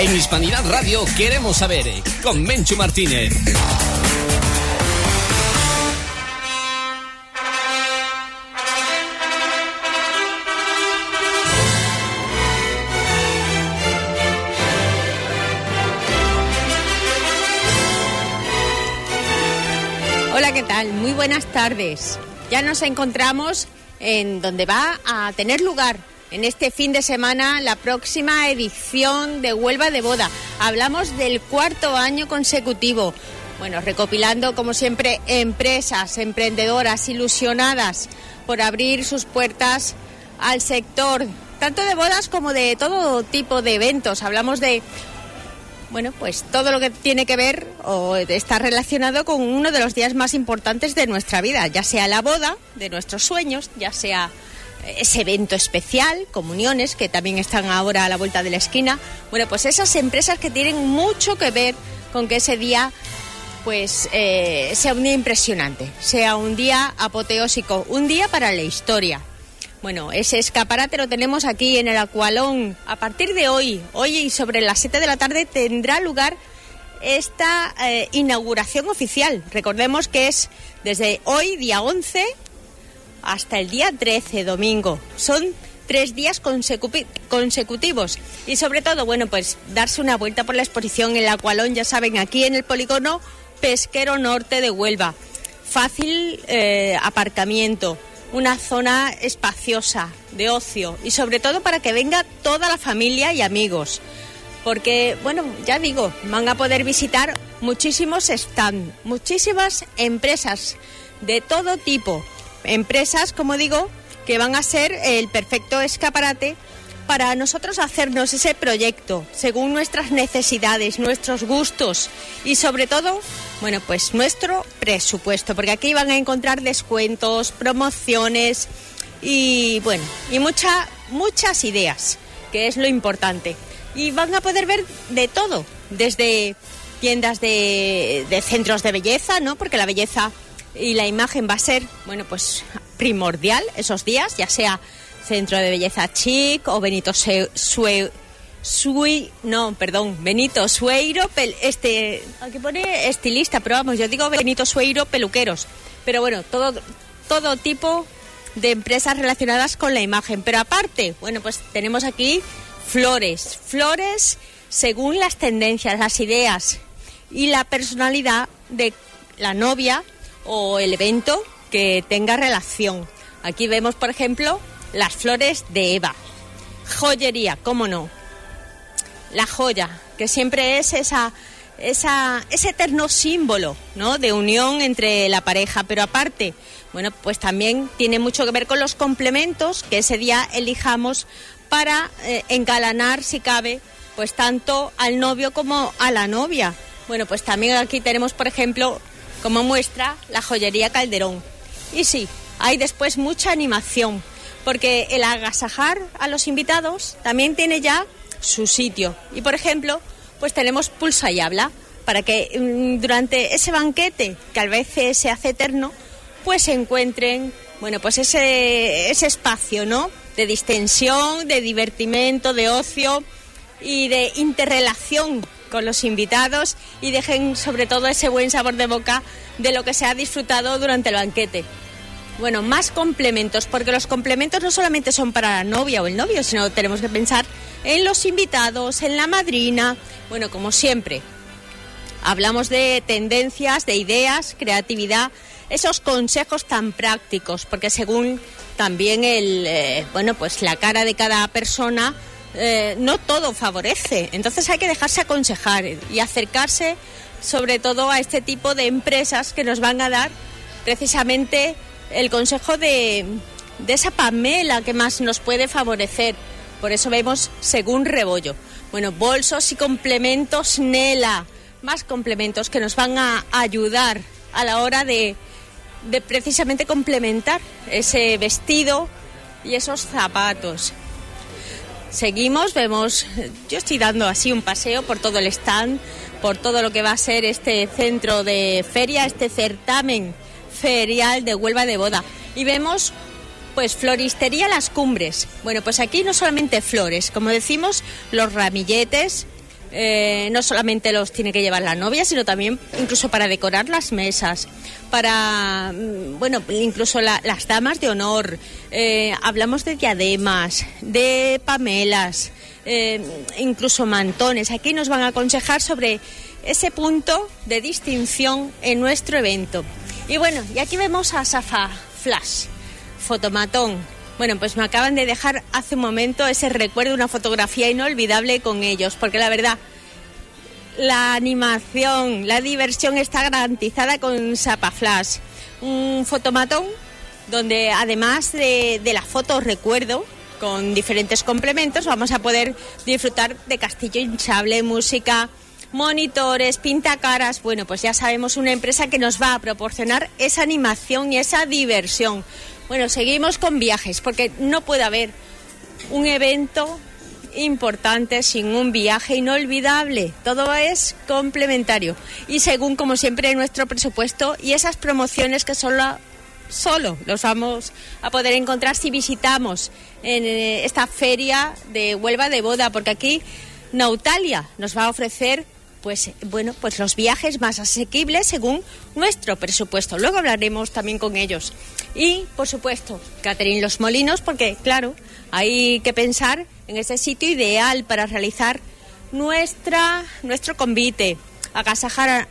En Hispanidad Radio queremos saber, con Menchu Martínez. Hola, ¿qué tal? Muy buenas tardes. Ya nos encontramos en donde va a tener lugar en este fin de semana la próxima edición de Huelva de Boda. Hablamos del 4º año consecutivo. Bueno, recopilando como siempre empresas, emprendedoras, ilusionadas por abrir sus puertas al sector, tanto de bodas como de todo tipo de eventos. Hablamos de, bueno, pues todo lo que tiene que ver o está relacionado con uno de los días más importantes de nuestra vida, ya sea la boda de nuestros sueños, ya sea ese evento especial, comuniones, que también están ahora a la vuelta de la esquina. Bueno, pues esas empresas que tienen mucho que ver con que ese día pues sea un día impresionante, sea un día apoteósico, un día para la historia. Bueno, ese escaparate lo tenemos aquí en el Aqualón. A partir de hoy y sobre las 7 de la tarde tendrá lugar esta inauguración oficial. Recordemos que es desde hoy, día 11, hasta el día 13, domingo. Son 3 días consecutivos. Y sobre todo, bueno, pues darse una vuelta por la exposición en el Aqualón, ya saben, aquí en el polígono pesquero norte de Huelva. Fácil aparcamiento. Una zona espaciosa, de ocio y sobre todo para que venga toda la familia y amigos. Porque, bueno, ya digo, van a poder visitar muchísimos stands, muchísimas empresas de todo tipo. Empresas, como digo, que van a ser el perfecto escaparate para nosotros hacernos ese proyecto según nuestras necesidades, nuestros gustos y sobre todo, bueno, pues nuestro presupuesto, porque aquí van a encontrar descuentos, promociones y, bueno, y muchas ideas, que es lo importante. Y van a poder ver de todo, desde tiendas de centros de belleza, ¿no? Porque la belleza y la imagen va a ser, bueno, pues primordial esos días, ya sea Centro de Belleza Chic o Benito Benito Sueiro, aquí pone estilista, pero vamos, yo digo Benito Sueiro peluqueros. Pero bueno, todo tipo de empresas relacionadas con la imagen. Pero aparte, bueno, pues tenemos aquí flores según las tendencias, las ideas y la personalidad de la novia o el evento que tenga relación. Aquí vemos, por ejemplo, las flores de Eva. Joyería, cómo no. La joya, que siempre es ese eterno símbolo, ¿no?, de unión entre la pareja. Pero aparte, bueno, pues también tiene mucho que ver con los complementos que ese día elijamos para engalanar, si cabe, pues tanto al novio como a la novia. Bueno, pues también aquí tenemos, por ejemplo, como muestra, la joyería Calderón. Y sí, hay después mucha animación, porque el agasajar a los invitados también tiene ya su sitio. Y, por ejemplo, pues tenemos Pulsa y Habla, para que durante ese banquete, que a veces se hace eterno, pues se encuentren, bueno, pues ese espacio, ¿no?, de distensión, de divertimento, de ocio y de interrelación con los invitados, y dejen sobre todo ese buen sabor de boca de lo que se ha disfrutado durante el banquete. Bueno, más complementos, porque los complementos no solamente son para la novia o el novio, sino tenemos que pensar en los invitados, en la madrina. Bueno, como siempre, hablamos de tendencias, de ideas, creatividad, esos consejos tan prácticos, porque según también pues la cara de cada persona, no todo favorece. Entonces hay que dejarse aconsejar y acercarse sobre todo a este tipo de empresas que nos van a dar precisamente el consejo de esa Pamela que más nos puede favorecer. Por eso vemos según Rebollo. Bueno, bolsos y complementos Nela, más complementos que nos van a ayudar a la hora de precisamente complementar ese vestido y esos zapatos. Seguimos, vemos, yo estoy dando así un paseo por todo el stand, por todo lo que va a ser este centro de feria, este certamen ferial de Huelva de Boda. Y vemos, pues, floristería Las Cumbres. Bueno, pues aquí no solamente flores, como decimos, los ramilletes, No solamente los tiene que llevar la novia, sino también incluso para decorar las mesas, para, bueno, incluso las damas de honor. Hablamos de diademas, de pamelas, incluso mantones. Aquí nos van a aconsejar sobre ese punto de distinción en nuestro evento. Y bueno, y aquí vemos a Safa Flash, fotomatón. Bueno, pues me acaban de dejar hace un momento ese recuerdo, una fotografía inolvidable con ellos, porque la verdad, la animación, la diversión está garantizada con Safa Flash. Un fotomatón donde además de la foto recuerdo, con diferentes complementos, vamos a poder disfrutar de castillo hinchable, música, monitores, pintacaras. Bueno, pues ya sabemos, una empresa que nos va a proporcionar esa animación y esa diversión. Bueno, seguimos con viajes, porque no puede haber un evento importante sin un viaje inolvidable. Todo es complementario. Y según, como siempre, nuestro presupuesto y esas promociones que solo los vamos a poder encontrar si visitamos en esta feria de Huelva de Boda, porque aquí Nautalia nos va a ofrecer pues los viajes más asequibles según nuestro presupuesto. Luego hablaremos también con ellos. Y, por supuesto, Catering Los Molinos, porque, claro, hay que pensar en ese sitio ideal para realizar nuestro convite, agasajar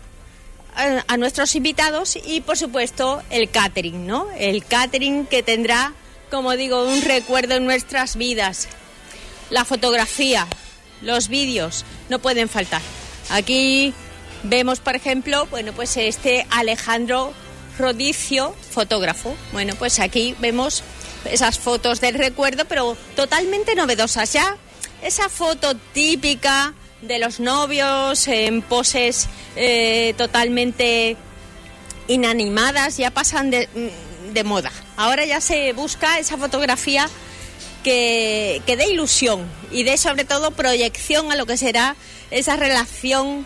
a nuestros invitados y, por supuesto, el catering, ¿no? El catering que tendrá, como digo, un recuerdo en nuestras vidas. La fotografía, los vídeos, no pueden faltar. Aquí vemos, por ejemplo, bueno, pues Alejandro Rodicio, fotógrafo. Bueno, pues aquí vemos esas fotos del recuerdo, pero totalmente novedosas. Ya esa foto típica de los novios en poses totalmente inanimadas ya pasan de moda. Ahora ya se busca esa fotografía que dé ilusión y dé sobre todo proyección a lo que será esa relación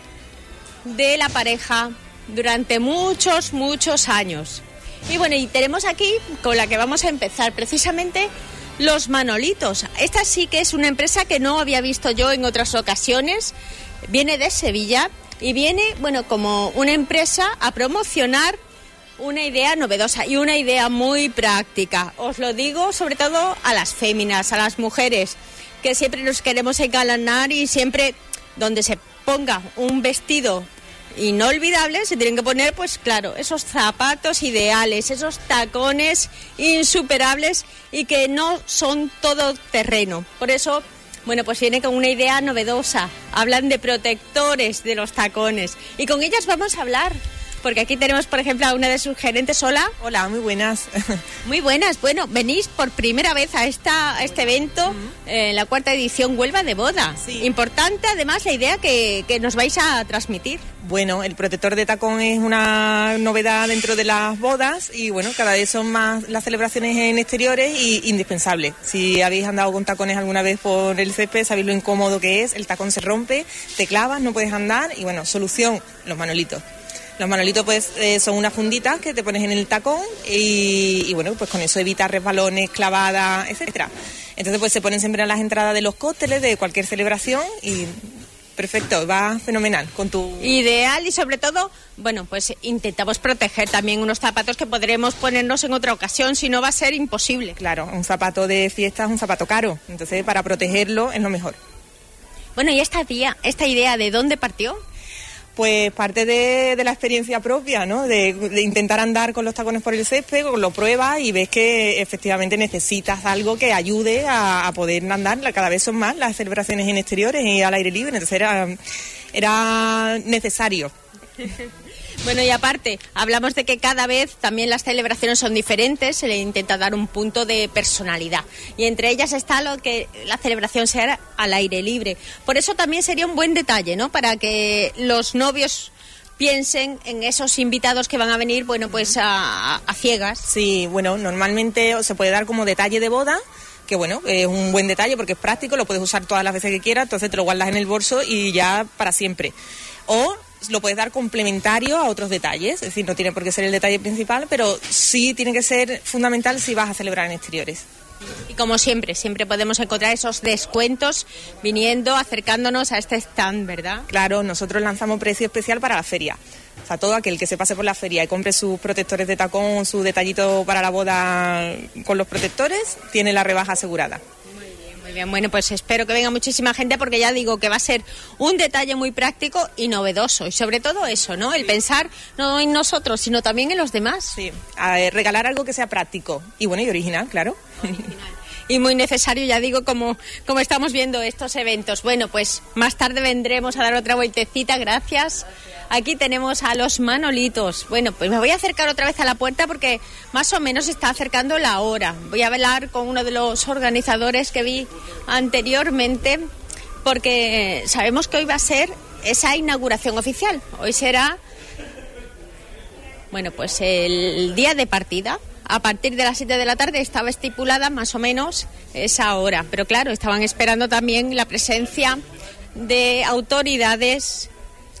de la pareja durante muchos años. Y bueno, y tenemos aquí con la que vamos a empezar precisamente Los Manolitos. Esta sí que es una empresa que no había visto yo en otras ocasiones. Viene de Sevilla y viene, bueno, como una empresa a promocionar una idea novedosa y una idea muy práctica. Os lo digo sobre todo a las féminas, a las mujeres, que siempre nos queremos engalanar y siempre donde se ponga un vestido inolvidable se tienen que poner, pues claro, esos zapatos ideales, esos tacones insuperables y que no son todo terreno. Por eso, bueno, pues viene con una idea novedosa. Hablan de protectores de los tacones y con ellas vamos a hablar. Porque aquí tenemos, por ejemplo, a una de sus gerentes. Hola. Hola, muy buenas. Muy buenas. Bueno, venís por primera vez a este evento, la 4ª edición Huelva de Boda. Sí. Importante, además, la idea que nos vais a transmitir. Bueno, el protector de tacón es una novedad dentro de las bodas y, bueno, cada vez son más las celebraciones en exteriores y indispensables. Si habéis andado con tacones alguna vez por el césped, sabéis lo incómodo que es. El tacón se rompe, te clavas, no puedes andar y, bueno, solución, los manolitos. Los manolitos pues son unas funditas que te pones en el tacón y bueno, pues con eso evitas resbalones, clavadas, etcétera. Entonces pues se ponen siempre en las entradas de los cócteles de cualquier celebración y perfecto, va fenomenal con tu... Ideal y sobre todo, bueno, pues intentamos proteger también unos zapatos que podremos ponernos en otra ocasión, si no va a ser imposible. Claro, un zapato de fiesta es un zapato caro, entonces para protegerlo es lo mejor. Bueno, ¿y esta idea de dónde partió? Pues parte de la experiencia propia, ¿no? De intentar andar con los tacones por el césped, lo pruebas y ves que efectivamente necesitas algo que ayude a poder andar. Cada vez son más las celebraciones en exteriores y al aire libre, entonces era necesario. Bueno, y aparte, hablamos de que cada vez también las celebraciones son diferentes, se le intenta dar un punto de personalidad. Y entre ellas está lo que la celebración sea al aire libre. Por eso también sería un buen detalle, ¿no? Para que los novios piensen en esos invitados que van a venir, bueno, pues a ciegas. Sí, bueno, normalmente se puede dar como detalle de boda, que bueno, es un buen detalle porque es práctico, lo puedes usar todas las veces que quieras, entonces te lo guardas en el bolso y ya para siempre. O lo puedes dar complementario a otros detalles, es decir, no tiene por qué ser el detalle principal, pero sí tiene que ser fundamental si vas a celebrar en exteriores. Y como siempre podemos encontrar esos descuentos viniendo, acercándonos a este stand, ¿verdad? Claro, nosotros lanzamos precio especial para la feria. O sea, todo aquel que se pase por la feria y compre sus protectores de tacón, su detallito para la boda con los protectores, tiene la rebaja asegurada. Muy bien, bueno, pues espero que venga muchísima gente porque ya digo que va a ser un detalle muy práctico y novedoso. Y sobre todo eso, ¿no? El pensar no en nosotros, sino también en los demás. Sí, regalar algo que sea práctico y bueno, y original, claro. Y muy necesario, ya digo, como estamos viendo estos eventos. Bueno, pues más tarde vendremos a dar otra vueltecita, gracias. Aquí tenemos a los Manolitos. Bueno, pues me voy a acercar otra vez a la puerta porque más o menos se está acercando la hora. Voy a hablar con uno de los organizadores que vi anteriormente porque sabemos que hoy va a ser esa inauguración oficial. Hoy será, bueno, pues el día de partida. A partir de las 7 de la tarde estaba estipulada más o menos esa hora. Pero claro, estaban esperando también la presencia de autoridades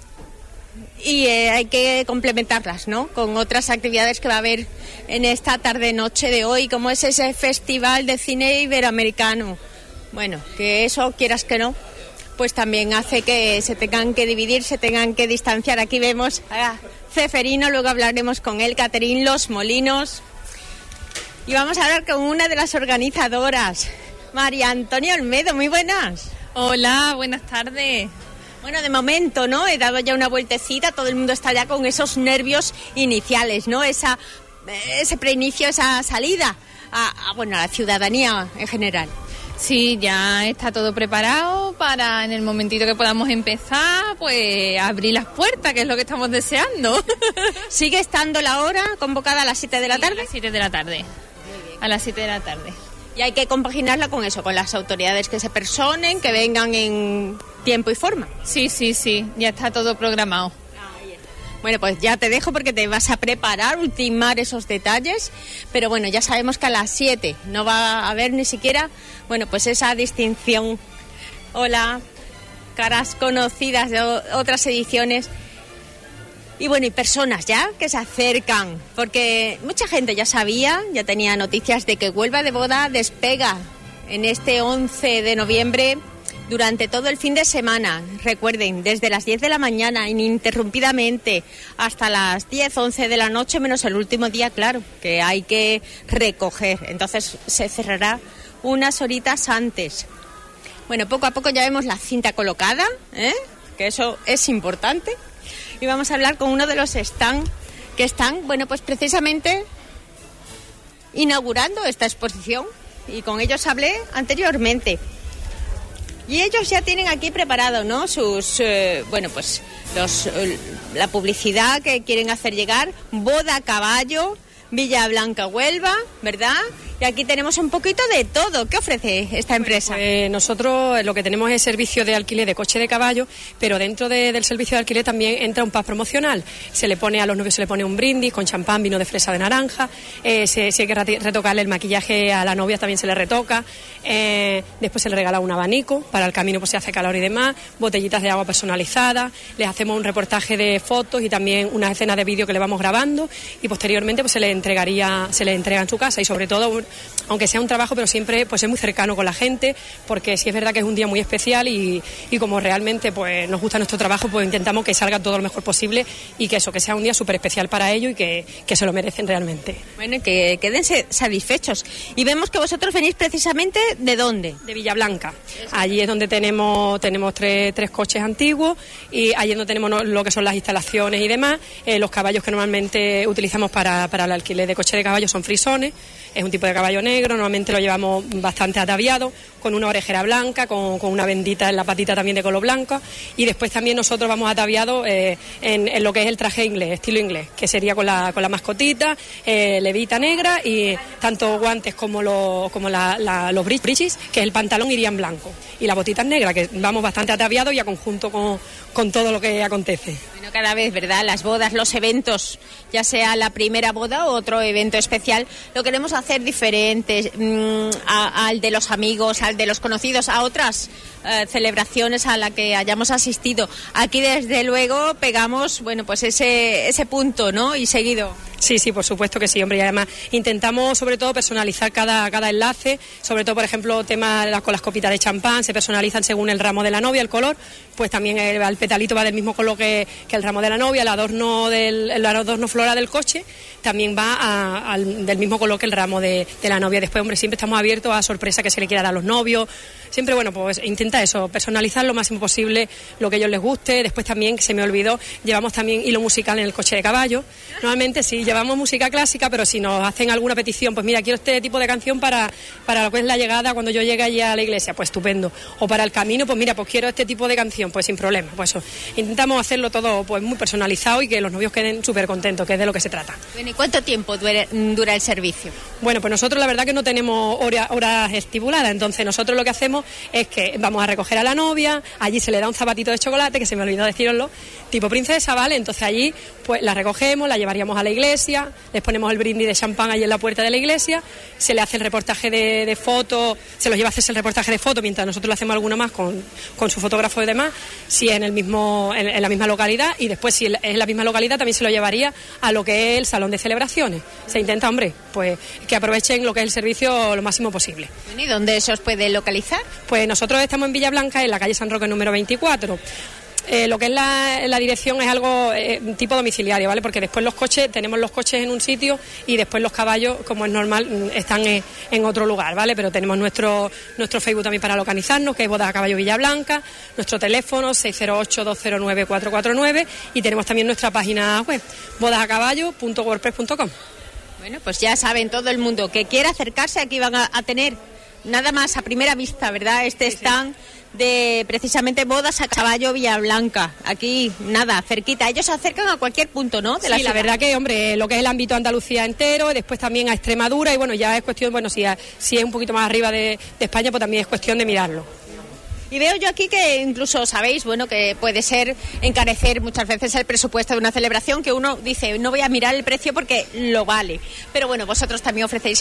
y hay que complementarlas, ¿no? Con otras actividades que va a haber en esta tarde-noche de hoy, como es ese Festival de Cine Iberoamericano. Bueno, que eso, quieras que no, pues también hace que se tengan que dividir, se tengan que distanciar. Aquí vemos a Ceferino, luego hablaremos con él, Caterín Los Molinos. Y vamos a hablar con una de las organizadoras, María Antonia Olmedo. Muy buenas. Hola, buenas tardes. Bueno, de momento, ¿no? He dado ya una vueltecita, todo el mundo está ya con esos nervios iniciales, ¿no? Ese preinicio, esa salida a la ciudadanía en general. Sí, ya está todo preparado para en el momentito que podamos empezar, pues abrir las puertas, que es lo que estamos deseando. ¿Sigue estando la hora convocada a las 7 de la tarde? A las 7 de la tarde. A las 7 de la tarde. Y hay que compaginarla con eso, con las autoridades que se personen, que vengan en tiempo y forma. Sí, ya está todo programado. Bueno, pues ya te dejo porque te vas a preparar, ultimar esos detalles, pero bueno, ya sabemos que a las 7 no va a haber ni siquiera, bueno, pues esa distinción. Hola, caras conocidas de otras ediciones. Y bueno, y personas ya que se acercan, porque mucha gente ya sabía, ya tenía noticias de que Huelva de Boda despega en este 11 de noviembre durante todo el fin de semana. Recuerden, desde las 10 de la mañana, ininterrumpidamente, hasta las 10, 11 de la noche, menos el último día, claro, que hay que recoger. Entonces se cerrará unas horitas antes. Bueno, poco a poco ya vemos la cinta colocada, que eso es importante. Y vamos a hablar con uno de los que están, bueno, pues precisamente inaugurando esta exposición. Y con ellos hablé anteriormente. Y ellos ya tienen aquí preparado, ¿no? Sus, la publicidad que quieren hacer llegar. Boda a caballo, Villa Blanca, Huelva, ¿verdad? Y aquí tenemos un poquito de todo. ¿Qué ofrece esta empresa? Pues nosotros lo que tenemos es servicio de alquiler de coche de caballo, pero dentro del servicio de alquiler también entra un pack promocional. Se le pone a los novios, se le pone un brindis con champán, vino de fresa, de naranja. Si hay que retocarle el maquillaje a la novia también se le retoca. Después se le regala un abanico para el camino, pues se hace calor y demás. Botellitas de agua personalizadas. Les hacemos un reportaje de fotos y también una escena de vídeo que le vamos grabando y posteriormente pues se le entrega en su casa y sobre todo, aunque sea un trabajo, pero siempre pues es muy cercano con la gente, porque sí es verdad que es un día muy especial y como realmente pues nos gusta nuestro trabajo, pues intentamos que salga todo lo mejor posible y que sea un día súper especial para ellos y que se lo merecen realmente. Bueno, y que queden satisfechos. Y vemos que vosotros venís precisamente ¿de dónde? De Villablanca. Allí es donde tenemos tres coches antiguos y allí es donde tenemos lo que son las instalaciones y demás. Los caballos que normalmente utilizamos para el alquiler de coche de caballo son frisones. Es un tipo de caballo negro, normalmente lo llevamos bastante ataviado, con una orejera blanca, con una bendita en la patita también de color blanco. Y después también nosotros vamos ataviados en lo que es el traje inglés, estilo inglés, que sería con la mascotita, levita negra y tanto guantes como los breeches, que es el pantalón, irían blanco. Y las botitas negras, que vamos bastante ataviados y a conjunto con todo lo que acontece. Bueno, cada vez, ¿verdad? Las bodas, los eventos, ya sea la primera boda o otro evento especial, lo queremos hacer diferente al de los amigos, al de los conocidos, a otras celebraciones a la que hayamos asistido. Aquí desde luego pegamos, bueno, pues ese punto, ¿no? Y seguido. Sí, por supuesto que sí, hombre, y además intentamos sobre todo personalizar cada enlace, sobre todo, por ejemplo, temas con las copitas de champán, se personalizan según el ramo de la novia, el color, pues también el petalito va del mismo color que el ramo de la novia, el adorno floral del coche también va del mismo color que el ramo de la novia. Después, hombre, siempre estamos abiertos a sorpresa que se le quiera dar a los novios, siempre, bueno, pues intenta eso, personalizar lo máximo posible lo que a ellos les guste. Después también, que se me olvidó, llevamos también hilo musical en el coche de caballo. Normalmente sí, llevamos música clásica, pero si nos hacen alguna petición, pues mira, quiero este tipo de canción para lo que es la llegada, cuando yo llegue allí a la iglesia, pues estupendo. O para el camino, pues mira, pues quiero este tipo de canción, pues sin problema. Pues eso, intentamos hacerlo todo pues muy personalizado y que los novios queden súper contentos, que es de lo que se trata. Bueno, ¿y cuánto tiempo dura el servicio? Bueno, pues nosotros la verdad que no tenemos horas estipuladas, entonces nosotros lo que hacemos es que vamos a recoger a la novia, allí se le da un zapatito de chocolate, que se me olvidó deciroslo, tipo princesa, ¿vale? Entonces allí pues la recogemos, la llevaríamos a la iglesia, les ponemos el brindis de champán allí en la puerta de la iglesia, se le hace el reportaje de fotos, se los lleva a hacerse el reportaje de fotos mientras nosotros le hacemos alguno más con su fotógrafo y demás, si es en la misma localidad, y después si es en la misma localidad también se lo llevaría a lo que es el salón de celebraciones. Se intenta, hombre, pues que aprovechen lo que es el servicio lo máximo posible. ¿Y dónde se os puede localizar? Pues nosotros estamos en Villablanca, en la calle San Roque número 24. Lo que es la dirección es algo tipo domiciliario, ¿vale? Porque después tenemos los coches en un sitio y después los caballos, como es normal, están en otro lugar, ¿vale? Pero tenemos nuestro Facebook también para localizarnos, que es Bodas a Caballo Villablanca, nuestro teléfono 608-209-449, y tenemos también nuestra página web, bodasacaballo.wordpress.com. Bueno, pues ya saben, todo el mundo que quiera acercarse, aquí van a tener nada más a primera vista, ¿verdad? Stand de precisamente Bodas a Caballo Villablanca. Aquí, nada, cerquita. Ellos se acercan a cualquier punto, ¿no? Sí, la verdad que, hombre, lo que es el ámbito Andalucía entero, después también a Extremadura, y bueno, ya es cuestión, bueno, si es un poquito más arriba de España, pues también es cuestión de mirarlo. Y veo yo aquí que incluso sabéis, bueno, que puede ser encarecer muchas veces el presupuesto de una celebración, que uno dice, no voy a mirar el precio porque lo vale. Pero bueno, vosotros también ofrecéis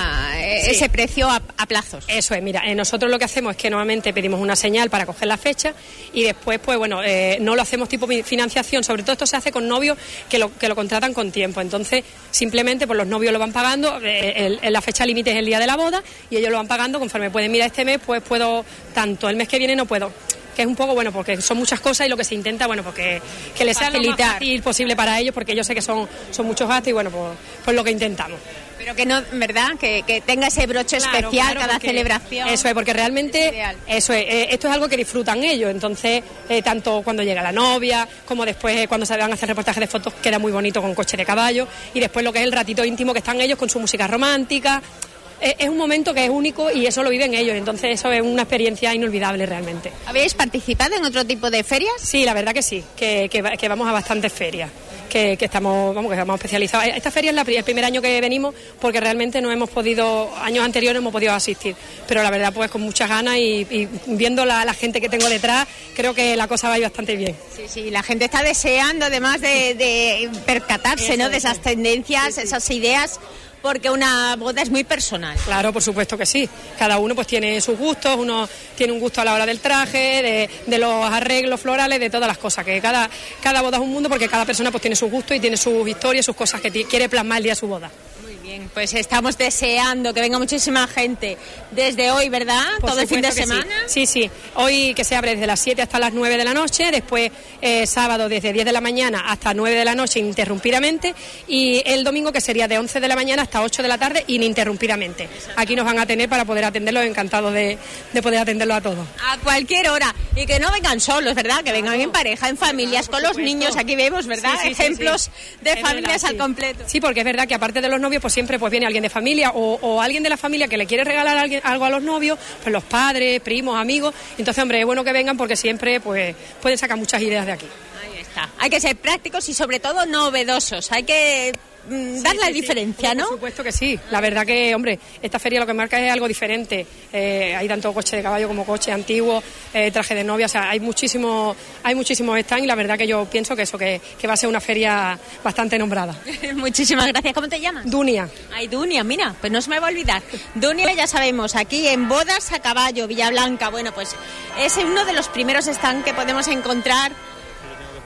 ese precio a plazos. Eso es, mira, nosotros lo que hacemos es que normalmente pedimos una señal para coger la fecha y después, pues bueno, no lo hacemos tipo financiación, sobre todo esto se hace con novios que lo contratan con tiempo. Entonces, simplemente pues los novios lo van pagando, la fecha límite es el día de la boda y ellos lo van pagando conforme pueden. Mira, este mes pues puedo tanto, el mes que viene no puedo, que es un poco, bueno, porque son muchas cosas y lo que se intenta, bueno, porque que les sea lo más fácil posible para ellos, porque yo sé que son muchos gastos y bueno, pues lo que intentamos. Pero que no, ¿verdad? Que tenga ese broche especial cada celebración. Eso es, porque realmente esto es algo que disfrutan ellos, entonces tanto cuando llega la novia como después cuando se van a hacer reportajes de fotos queda muy bonito con coche de caballo, y después lo que es el ratito íntimo que están ellos con su música romántica. Es un momento que es único y eso lo viven ellos, entonces eso es una experiencia inolvidable realmente. ¿Habéis participado en otro tipo de ferias? Sí, la verdad que sí, que vamos a bastantes ferias, que estamos especializados. Esta feria es el primer año que venimos porque realmente no hemos podido, años anteriores no hemos podido asistir, pero la verdad pues con muchas ganas y viendo la gente que tengo detrás, creo que la cosa va a ir bastante bien. Sí, la gente está deseando además de percatarse, ¿no? De esas tendencias, esas ideas, porque una boda es muy personal. Claro, por supuesto que sí. Cada uno pues tiene sus gustos, uno tiene un gusto a la hora del traje, de los arreglos florales, de todas las cosas, que cada boda es un mundo porque cada persona pues tiene sus gustos y tiene sus historias, sus cosas que quiere plasmar el día de su boda. Muy bien, pues estamos deseando que venga muchísima gente desde hoy, ¿verdad? Todo el fin de semana. Sí. Hoy que se abre desde las 7 hasta las 9 de la noche, después sábado desde 10 de la mañana hasta 9 de la noche ininterrumpidamente, y el domingo que sería de 11 de la mañana hasta 8 de la tarde ininterrumpidamente. Aquí nos van a tener para poder atenderlos, encantados de poder atenderlos a todos. A cualquier hora, y que no vengan solos, ¿verdad? Que vengan en pareja, en familias, con los niños. Aquí vemos, ¿verdad? Ejemplos de familias al completo. Sí, porque es verdad que aparte de los novios, pues siempre pues viene alguien de familia o alguien de la familia que le quiere regalar algo a los novios, pues los padres, primos, amigos. Entonces, hombre, es bueno que vengan porque siempre pues pueden sacar muchas ideas de aquí. Ahí está. Hay que ser prácticos y sobre todo novedosos. Hay que dar la diferencia, ¿no? Por supuesto que sí. La verdad que, hombre, esta feria lo que marca es algo diferente. Hay tanto coche de caballo como coche antiguo, traje de novia, o sea, hay muchísimos stands, y la verdad que yo pienso que eso, que va a ser una feria bastante nombrada. Muchísimas gracias. ¿Cómo te llamas? Dunia. Ay, Dunia, mira, pues no se me va a olvidar. Dunia, ya sabemos, aquí en Bodas a Caballo, Villablanca. Bueno, pues es uno de los primeros stands que podemos encontrar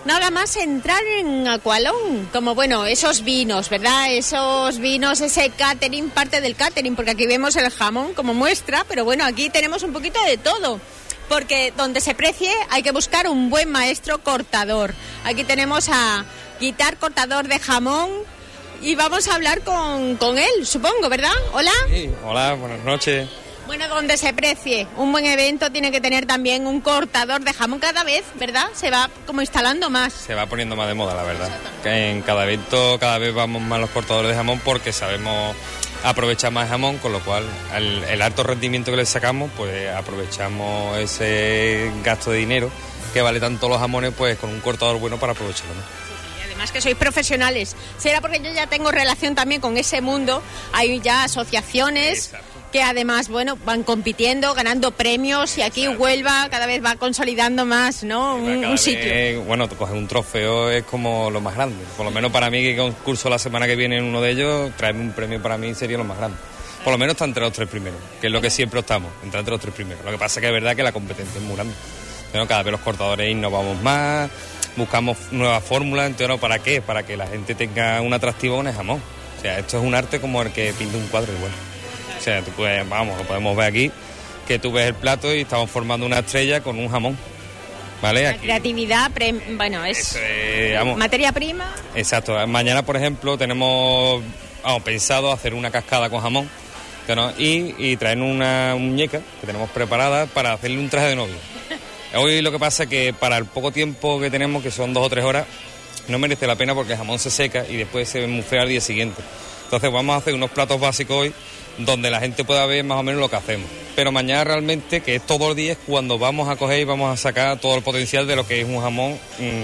nada más entrar en Aqualón, como bueno, esos vinos, ¿verdad? Esos vinos, ese catering, parte del catering, porque aquí vemos el jamón como muestra, pero bueno, aquí tenemos un poquito de todo. Porque donde se precie hay que buscar un buen maestro cortador. Aquí tenemos a Guitar, cortador de jamón, y vamos a hablar con él, supongo, ¿verdad? ¿Hola? Sí, hola, buenas noches. Bueno, donde se precie un buen evento tiene que tener también un cortador de jamón cada vez, ¿verdad? Se va como instalando más. Se va poniendo más de moda, la verdad. Que en cada evento cada vez vamos más los cortadores de jamón porque sabemos aprovechar más jamón, con lo cual el alto rendimiento que le sacamos, pues aprovechamos ese gasto de dinero que vale tanto los jamones, pues con un cortador bueno para aprovecharlo, ¿no? Además que sois profesionales. Será porque yo ya tengo relación también con ese mundo. Hay ya asociaciones. Exacto. Que además, bueno, van compitiendo, ganando premios, y aquí Exacto. Huelva cada vez va consolidando más, ¿no? Un sitio. Bueno, coger un trofeo es como lo más grande. Por lo menos para mí, que concurso la semana que viene en uno de ellos, traerme un premio para mí sería lo más grande. Por lo menos está entre los 3 primeros, que es lo que siempre optamos, entre los 3 primeros. Lo que pasa es que es verdad que la competencia es muy grande. Bueno, cada vez los cortadores innovamos más, buscamos nuevas fórmulas. Entonces, ¿para qué? Para que la gente tenga un atractivo con el jamón. O sea, esto es un arte como el que pinta un cuadro igual. O sea, tú puedes, vamos, lo podemos ver aquí, que tú ves el plato y estamos formando una estrella con un jamón, ¿vale? La aquí, creatividad, bueno, es materia prima. Exacto. Mañana, por ejemplo, tenemos pensado hacer una cascada con jamón, ¿no? y traer una muñeca que tenemos preparada para hacerle un traje de novio. Hoy lo que pasa es que para el poco tiempo que tenemos, que son 2 o 3 horas, no merece la pena porque el jamón se seca y después se ve muy feo al día siguiente. Entonces vamos a hacer unos platos básicos hoy donde la gente pueda ver más o menos lo que hacemos. Pero mañana realmente, que es todo el día, es cuando vamos a coger y vamos a sacar todo el potencial de lo que es un jamón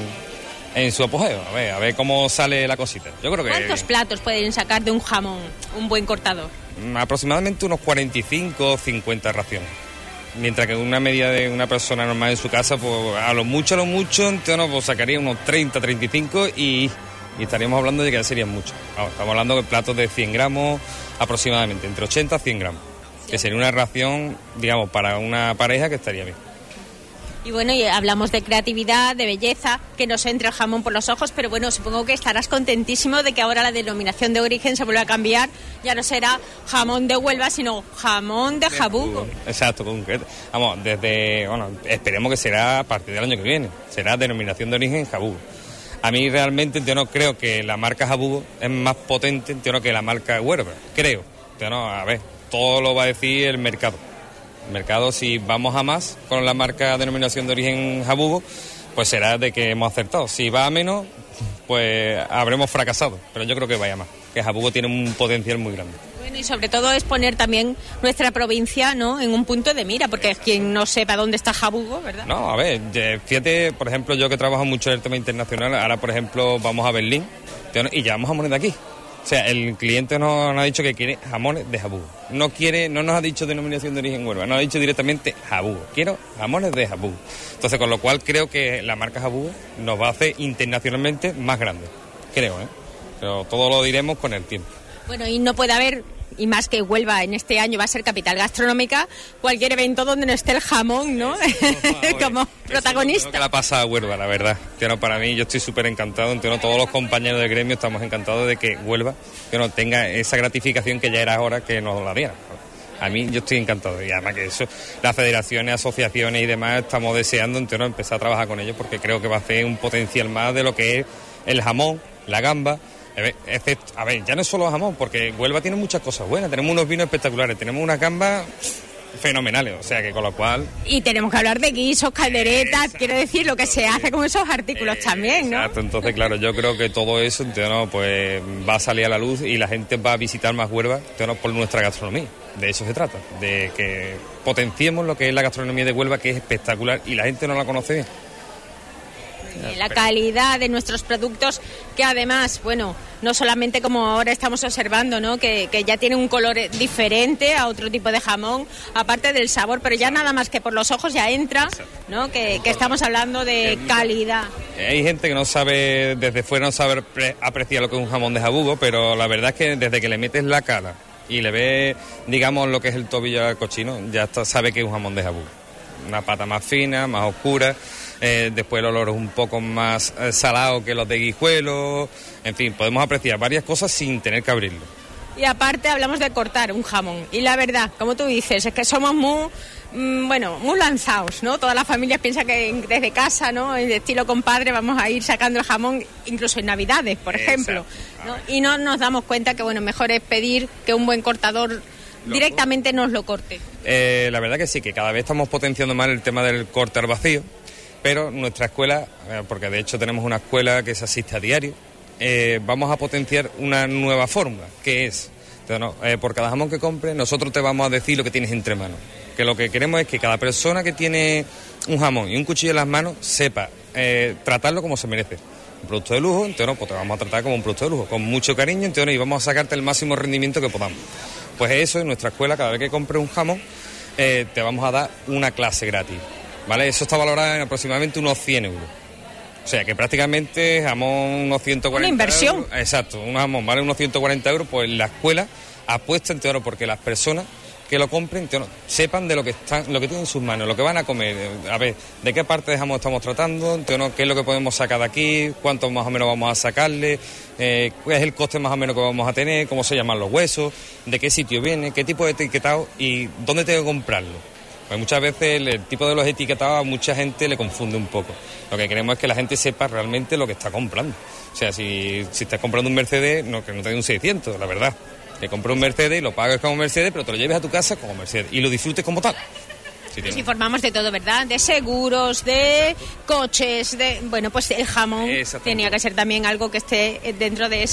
en su apogeo. A ver cómo sale la cosita. Yo creo que ¿cuántos platos pueden sacar de un jamón, un buen cortador? Aproximadamente unos 45 o 50 raciones. Mientras que una media de una persona normal en su casa, pues a lo mucho, entonces pues sacaría unos 30, 35 y estaríamos hablando de que ya serían muchos. Estamos hablando de platos de 100 gramos aproximadamente, entre 80 a 100 gramos, que sería una ración, digamos, para una pareja que estaría bien. Y bueno, y hablamos de creatividad, de belleza, que nos entre el jamón por los ojos, pero bueno, supongo que estarás contentísimo de que ahora la denominación de origen se vuelva a cambiar, ya no será jamón de Huelva, sino jamón de Jabugo. Exacto, vamos, esperemos que será a partir del año que viene, será denominación de origen Jabugo. A mí realmente yo no creo que la marca Jabugo es más potente que la marca Huelva, creo. A ver, todo lo va a decir el mercado. El mercado, si vamos a más con la marca denominación de origen Jabugo, pues será de que hemos acertado. Si va a menos, pues habremos fracasado. Pero yo creo que vaya más, que Jabugo tiene un potencial muy grande. Bueno, y sobre todo es poner también nuestra provincia, ¿no?, en un punto de mira, porque quien no sepa dónde está Jabugo, ¿verdad? No, a ver, fíjate, por ejemplo, yo que trabajo mucho en el tema internacional, ahora, por ejemplo, vamos a Berlín y llevamos jamones de aquí. O sea, el cliente nos ha dicho que quiere jamones de Jabugo. No nos ha dicho denominación de origen Huelva, nos ha dicho directamente Jabugo. Quiero jamones de Jabugo. Entonces, con lo cual creo que la marca Jabugo nos va a hacer internacionalmente más grande. Creo, ¿eh? Pero todo lo diremos con el tiempo. Bueno, y no puede haber, y más que Huelva en este año va a ser capital gastronómica, cualquier evento donde no esté el jamón, ¿no? Como protagonista. Lo que la pasa a Huelva, la verdad. Para mí, yo estoy súper encantado. Todos los compañeros del gremio estamos encantados de que Huelva tenga esa gratificación que ya era hora que nos la diera. A mí, yo estoy encantado. Y además que eso, las federaciones, asociaciones y demás, estamos deseando empezar a trabajar con ellos porque creo que va a hacer un potencial más de lo que es el jamón, la gamba. A ver, ya no es solo jamón, porque Huelva tiene muchas cosas buenas. Tenemos unos vinos espectaculares, tenemos unas gambas fenomenales, o sea que con lo cual... Y tenemos que hablar de guisos, calderetas, quiero decir, lo que se hace con esos artículos también, ¿no? Exacto, entonces claro, yo creo que todo eso pues va a salir a la luz y la gente va a visitar más Huelva por nuestra gastronomía. De eso se trata, de que potenciemos lo que es la gastronomía de Huelva, que es espectacular y la gente no la conoce bien. La calidad de nuestros productos, que además, bueno, no solamente como ahora estamos observando, ¿no?, que ya tiene un color diferente a otro tipo de jamón, aparte del sabor, pero ya nada más que por los ojos ya entra, ¿no?, que estamos hablando de calidad. Hay gente que no sabe, desde fuera no sabe apreciar lo que es un jamón de Jabugo, pero la verdad es que desde que le metes la cara y le ves, digamos, lo que es el tobillo al cochino, ya sabe que es un jamón de Jabugo. Una pata más fina, más oscura. Después el olor es un poco más salado que los de Guijuelo. En fin, podemos apreciar varias cosas sin tener que abrirlo. Y aparte hablamos de cortar un jamón. Y la verdad, como tú dices, es que somos muy lanzados, ¿no? Todas las familias piensan que desde casa, ¿no? En estilo compadre vamos a ir sacando el jamón, incluso en Navidades, por ejemplo, ¿no? Y no nos damos cuenta que, bueno, mejor es pedir que un buen cortador directamente nos lo corte. La verdad que sí, que cada vez estamos potenciando más el tema del corte al vacío, pero nuestra escuela, porque de hecho tenemos una escuela que se asiste a diario, vamos a potenciar una nueva fórmula, que es, por cada jamón que compres, nosotros te vamos a decir lo que tienes entre manos. Que lo que queremos es que cada persona que tiene un jamón y un cuchillo en las manos sepa tratarlo como se merece. Un producto de lujo, entonces pues te vamos a tratar como un producto de lujo, con mucho cariño, entonces, y vamos a sacarte el máximo rendimiento que podamos. Pues eso, en nuestra escuela, cada vez que compres un jamón, te vamos a dar una clase gratis, ¿vale? Eso está valorado en aproximadamente unos 100 euros. O sea, que prácticamente jamón unos 140 una inversión. Euros. Exacto, un jamón vale unos 140 euros, pues la escuela apuesta, porque las personas que lo compren, sepan de lo que tienen en sus manos, lo que van a comer, a ver, de qué parte de jamón estamos tratando, qué es lo que podemos sacar de aquí, cuánto más o menos vamos a sacarle, cuál es el coste más o menos que vamos a tener, cómo se llaman los huesos, de qué sitio viene, qué tipo de etiquetado y dónde tengo que comprarlo. Pues muchas veces el tipo de los etiquetados a mucha gente le confunde un poco. Lo que queremos es que la gente sepa realmente lo que está comprando. O sea, si estás comprando un Mercedes, que no te dé un 600, la verdad. Te compras un Mercedes y lo pagas como Mercedes, pero te lo lleves a tu casa como Mercedes y lo disfrutes como tal. Nos informamos de todo, ¿verdad? De seguros, de coches, bueno, pues el jamón tenía que ser también algo que esté dentro de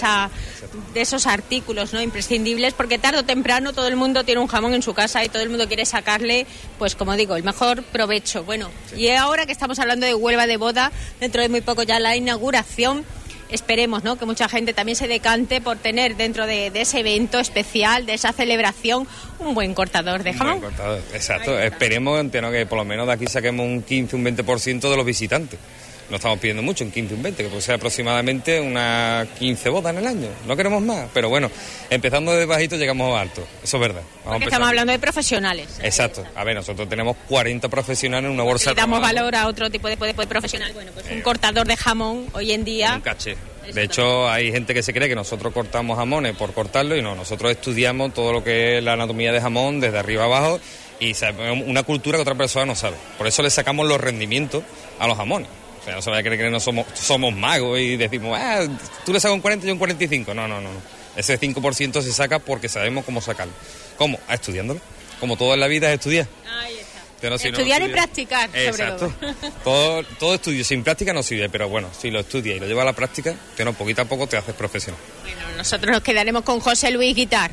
esos artículos, ¿no? Imprescindibles, porque tarde o temprano todo el mundo tiene un jamón en su casa y todo el mundo quiere sacarle, pues como digo, el mejor provecho. Bueno, sí. Y ahora que estamos hablando de Huelva de Boda, dentro de muy poco ya la inauguración. Esperemos, ¿no?, que mucha gente también se decante por tener dentro de ese evento especial, de esa celebración, un buen cortador de jamón. Un buen cortador, exacto. Esperemos que por lo menos de aquí saquemos un 15, un 20% de los visitantes. No estamos pidiendo mucho, un 15, un 20, que puede ser aproximadamente unas 15 bodas en el año. No queremos más, pero bueno, empezando de bajito llegamos alto, eso es verdad. Porque estamos hablando de profesionales. Exacto. A ver, nosotros tenemos 40 profesionales en una bolsa. Y damos valor a otro tipo de profesional. Bueno, pues un cortador de jamón hoy en día. Un caché. De hecho, hay gente que se cree que nosotros cortamos jamones por cortarlo y no, nosotros estudiamos todo lo que es la anatomía de jamón desde arriba abajo y sabemos una cultura que otra persona no sabe. Por eso le sacamos los rendimientos a los jamones. O sea, no se vaya a creer que no somos magos y decimos, tú le sacas un 40 y yo un 45. No. Ese 5% se saca porque sabemos cómo sacarlo. ¿Cómo? Estudiándolo. Como todo en la vida es estudiar. Ahí está. Estudiar y practicar, exacto. Sobre todo. Todo estudio sin práctica no sirve, pero bueno, si lo estudias y lo llevas a la práctica, poquito a poco te haces profesional. Bueno, nosotros nos quedaremos con José Luis Guitar,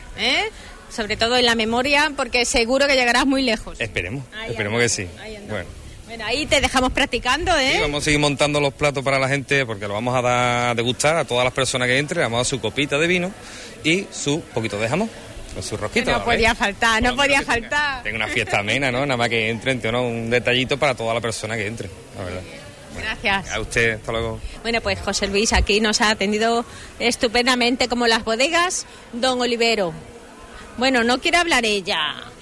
sobre todo en la memoria, porque seguro que llegarás muy lejos. Esperemos que sí. Bueno, ahí te dejamos practicando, Sí, vamos a seguir montando los platos para la gente, porque lo vamos a dar a degustar a todas las personas que entren, vamos a dar su copita de vino y su poquito de jamón. Con su rosquito. No podía faltar. Tengo una fiesta amena, ¿no? Nada más que entren, un detallito para toda la persona que entre, la verdad. Bueno, gracias. A usted, hasta luego. Bueno, pues José Luis aquí nos ha atendido estupendamente, como las bodegas Don Olivero. Bueno, no quiere hablar ella.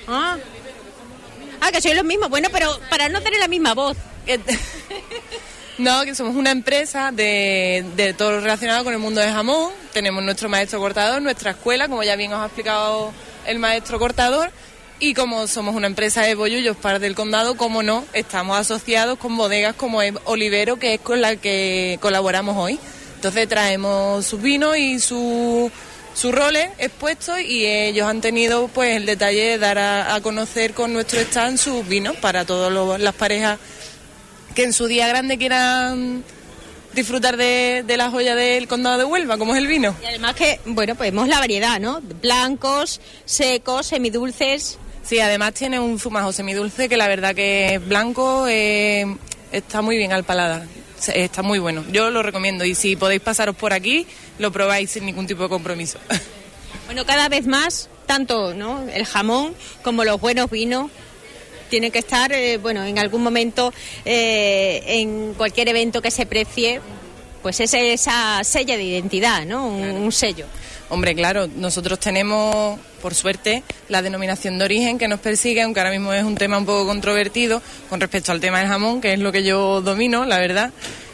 Que soy lo mismo. Bueno, pero para no tener la misma voz. No, que somos una empresa de todo lo relacionado con el mundo del jamón. Tenemos nuestro maestro cortador, nuestra escuela, como ya bien os ha explicado el maestro cortador. Y como somos una empresa de Bollullos, Par del Condado, como no, estamos asociados con bodegas como Olivero, que es con la que colaboramos hoy. Entonces traemos sus vinos y sus roles expuestos y ellos han tenido pues el detalle de dar a conocer con nuestro stand sus vinos para todas las parejas que en su día grande quieran disfrutar de la joya del condado de Huelva, como es el vino. Y además que, bueno, pues vemos la variedad, ¿no? Blancos, secos, semidulces. Sí, además tiene un zumajo semidulce que la verdad que es blanco, está muy bien al paladar, está muy bueno. Yo lo recomiendo y si podéis pasaros por aquí, lo probáis sin ningún tipo de compromiso. Bueno, cada vez más, tanto, ¿no?, el jamón como los buenos vinos tiene que estar, en algún momento, en cualquier evento que se precie, pues es esa sella de identidad, ¿no? Un sello. Hombre, claro, nosotros tenemos por suerte, la denominación de origen que nos persigue, aunque ahora mismo es un tema un poco controvertido con respecto al tema del jamón, que es lo que yo domino, la verdad,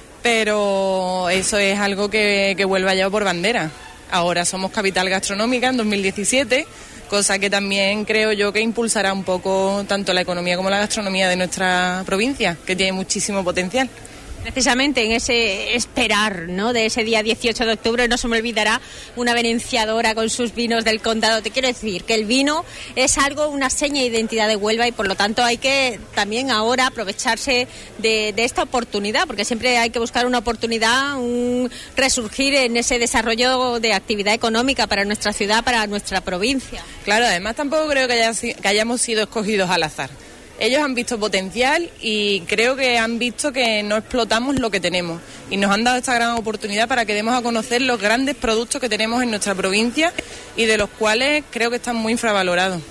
pero eso es algo que vuelve allá por bandera. Ahora somos capital gastronómica en 2017, cosa que también creo yo que impulsará un poco tanto la economía como la gastronomía de nuestra provincia, que tiene muchísimo potencial. Precisamente en ese esperar, ¿no?, de ese día 18 de octubre, no se me olvidará una venenciadora con sus vinos del condado. Te quiero decir que el vino es algo, una seña de identidad de Huelva, y por lo tanto hay que también ahora aprovecharse de esta oportunidad, porque siempre hay que buscar una oportunidad, un resurgir en ese desarrollo de actividad económica para nuestra ciudad, para nuestra provincia. Claro, además tampoco creo que hayamos sido escogidos al azar. Ellos han visto potencial y creo que han visto que no explotamos lo que tenemos y nos han dado esta gran oportunidad para que demos a conocer los grandes productos que tenemos en nuestra provincia y de los cuales creo que están muy infravalorados.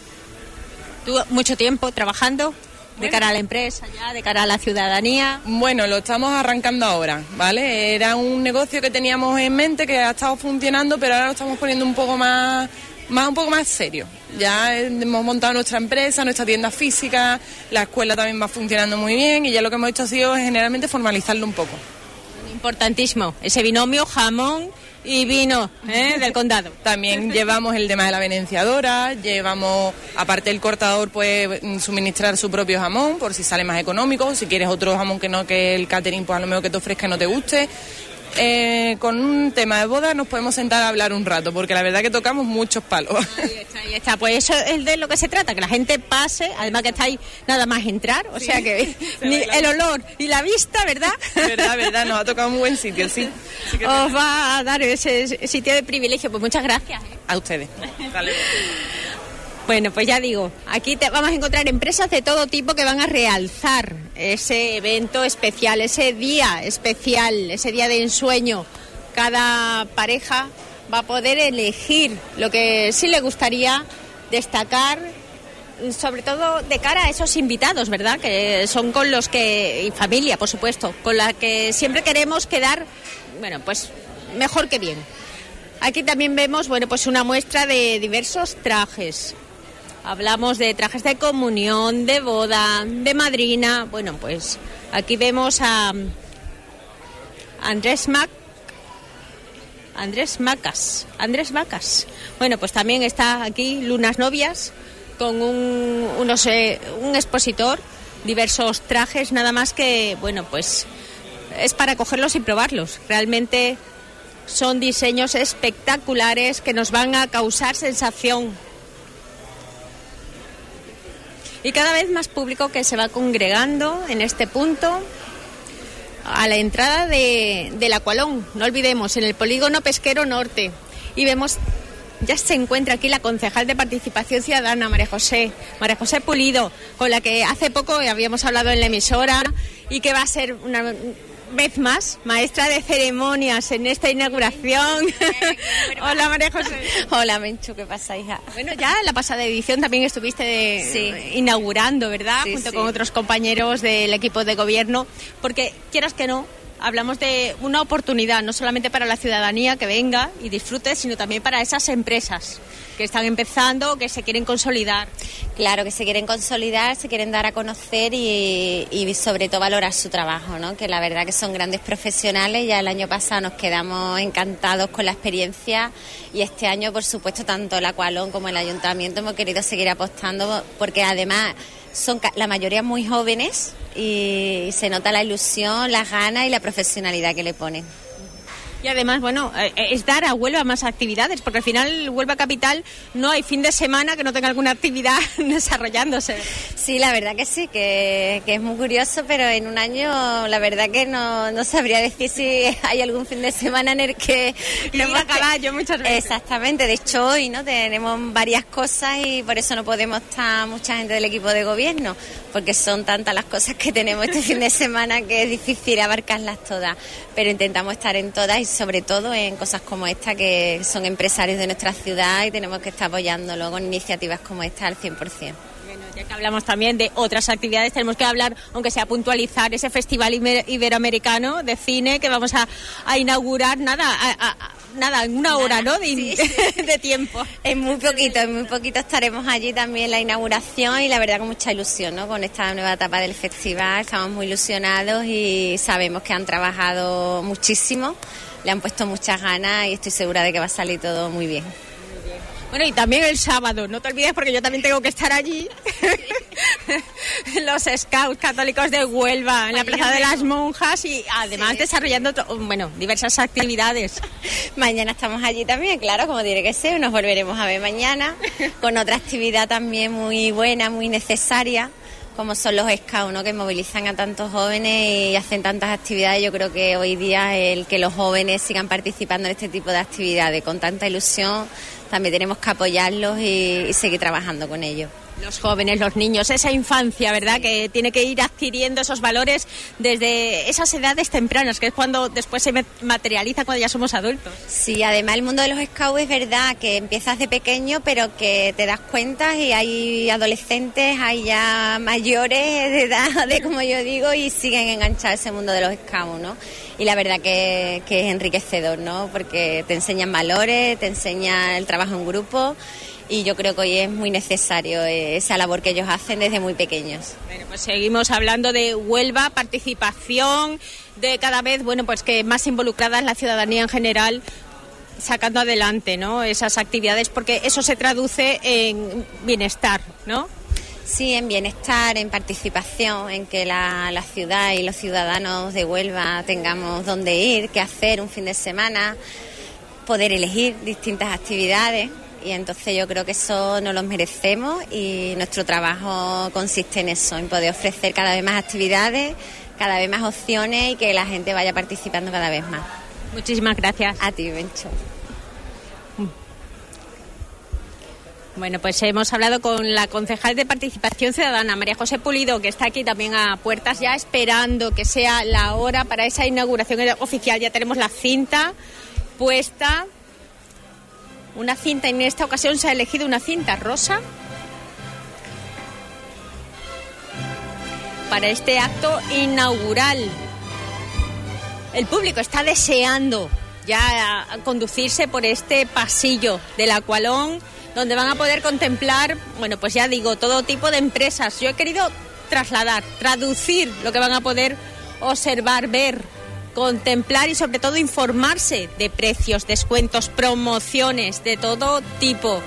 ¿Tú mucho tiempo trabajando de cara a la empresa, ya de cara a la ciudadanía? Bueno, lo estamos arrancando ahora, ¿vale? Era un negocio que teníamos en mente que ha estado funcionando, pero ahora lo estamos poniendo un poco más serio. Ya hemos montado nuestra empresa, nuestra tienda física, la escuela también va funcionando muy bien y ya lo que hemos hecho ha sido generalmente formalizarlo un poco. Importantísimo, ese binomio jamón y vino del condado. También llevamos el tema de la venenciadora, llevamos, aparte del cortador, pues suministrar su propio jamón por si sale más económico, si quieres otro jamón que el catering, pues a lo mejor que te ofrezca y no te guste. Con un tema de boda nos podemos sentar a hablar un rato, porque la verdad que tocamos muchos palos. Ahí está. Pues eso es de lo que se trata, que la gente pase, además que estáis nada más entrar, o sea que el olor y la vista, ¿verdad? Verdad, nos ha tocado un buen sitio, sí. Os va a dar ese sitio de privilegio, pues muchas gracias. A ustedes. Dale. Bueno, pues ya digo, aquí vamos a encontrar empresas de todo tipo que van a realzar ese evento especial, ese día especial, ese día de ensueño. Cada pareja va a poder elegir lo que sí le gustaría destacar, sobre todo de cara a esos invitados, ¿verdad? Que son con los que, y familia, por supuesto, con la que siempre queremos quedar, bueno, pues mejor que bien. Aquí también vemos, bueno, pues una muestra de diversos trajes. Hablamos de trajes de comunión, de boda, de madrina. Bueno, pues aquí vemos a Andrés Macas. Bueno, pues también está aquí Lunas Novias con un expositor, diversos trajes, nada más que, bueno, pues es para cogerlos y probarlos. Realmente son diseños espectaculares que nos van a causar sensación. Y cada vez más público que se va congregando en este punto a la entrada del Aqualón, no olvidemos, en el Polígono Pesquero Norte. Y vemos, ya se encuentra aquí la concejal de Participación Ciudadana, María José Pulido, con la que hace poco habíamos hablado en la emisora y que va a ser una vez más maestra de ceremonias en esta inauguración. Hola, María José. Hola, Menchu, ¿qué pasa, hija? Bueno, ya en la pasada edición también estuviste inaugurando, ¿verdad? Sí, junto con otros compañeros del equipo de gobierno, porque quieras que no, hablamos de una oportunidad, no solamente para la ciudadanía que venga y disfrute, sino también para esas empresas que están empezando, que se quieren consolidar. Claro, que se quieren consolidar, se quieren dar a conocer y sobre todo valorar su trabajo, ¿no? Que la verdad que son grandes profesionales. Ya el año pasado nos quedamos encantados con la experiencia y este año, por supuesto, tanto el Aqualón como el Ayuntamiento hemos querido seguir apostando, porque además son la mayoría muy jóvenes y se nota la ilusión, las ganas y la profesionalidad que le ponen. Y además, bueno, es dar a Huelva más actividades, porque al final Huelva Capital no hay fin de semana que no tenga alguna actividad desarrollándose. Sí, la verdad que sí, que es muy curioso, pero en un año la verdad que no sabría decir si hay algún fin de semana en el que... Ir a caballo muchas veces. Exactamente, de hecho hoy no tenemos varias cosas y por eso no podemos estar mucha gente del equipo de gobierno, porque son tantas las cosas que tenemos este fin de semana que es difícil abarcarlas todas, pero intentamos estar en todas y sobre todo en cosas como esta, que son empresarios de nuestra ciudad y tenemos que estar apoyándolo con iniciativas como esta al 100%. Bueno, ya que hablamos también de otras actividades, tenemos que hablar, aunque sea puntualizar, ese Festival Iberoamericano de Cine que vamos a inaugurar, nada, en una hora, ¿no? De tiempo. En muy poquito estaremos allí también en la inauguración y la verdad con mucha ilusión, ¿no? Con esta nueva etapa del festival estamos muy ilusionados y sabemos que han trabajado muchísimo, le han puesto muchas ganas y estoy segura de que va a salir todo muy bien. Bueno, y también el sábado, no te olvides porque yo también tengo que estar allí. Los Scouts Católicos de Huelva, en la Plaza de las Monjas y además desarrollando, diversas actividades. Mañana estamos allí también, claro, como tiene que ser, nos volveremos a ver mañana con otra actividad también muy buena, muy necesaria, como son los Scouts, ¿no? Que movilizan a tantos jóvenes y hacen tantas actividades. Yo creo que hoy día el que los jóvenes sigan participando en este tipo de actividades con tanta ilusión, también tenemos que apoyarlos y seguir trabajando con ellos. Los jóvenes, los niños, esa infancia, ¿verdad? Que tiene que ir adquiriendo esos valores desde esas edades tempranas, que es cuando después se materializa cuando ya somos adultos. Sí, además el mundo de los Scouts es verdad que empiezas de pequeño, pero que te das cuenta y hay adolescentes, hay ya mayores de edad, como yo digo, y siguen enganchados ese mundo de los Scouts, ¿no? Y la verdad que es enriquecedor, ¿no? Porque te enseñan valores, te enseñan el trabajo en grupo y yo creo que hoy es muy necesario esa labor que ellos hacen desde muy pequeños. Bueno, pues seguimos hablando de Huelva, participación, de cada vez, pues que más involucrada es la ciudadanía en general, sacando adelante, ¿no? Esas actividades, porque eso se traduce en bienestar, ¿no? Sí, en bienestar, en participación, en que la ciudad y los ciudadanos de Huelva tengamos dónde ir, qué hacer un fin de semana, poder elegir distintas actividades y entonces yo creo que eso nos lo merecemos y nuestro trabajo consiste en eso, en poder ofrecer cada vez más actividades, cada vez más opciones y que la gente vaya participando cada vez más. Muchísimas gracias. A ti, Bencho. Bueno, pues hemos hablado con la concejal de Participación Ciudadana, María José Pulido, que está aquí también a puertas ya esperando que sea la hora para esa inauguración oficial. Ya tenemos la cinta puesta, una cinta, en esta ocasión se ha elegido una cinta rosa para este acto inaugural. El público está deseando ya conducirse por este pasillo del Aqualón, donde van a poder contemplar, pues ya digo, todo tipo de empresas. Yo he querido traducir lo que van a poder observar, ver, contemplar y sobre todo informarse de precios, descuentos, promociones de todo tipo.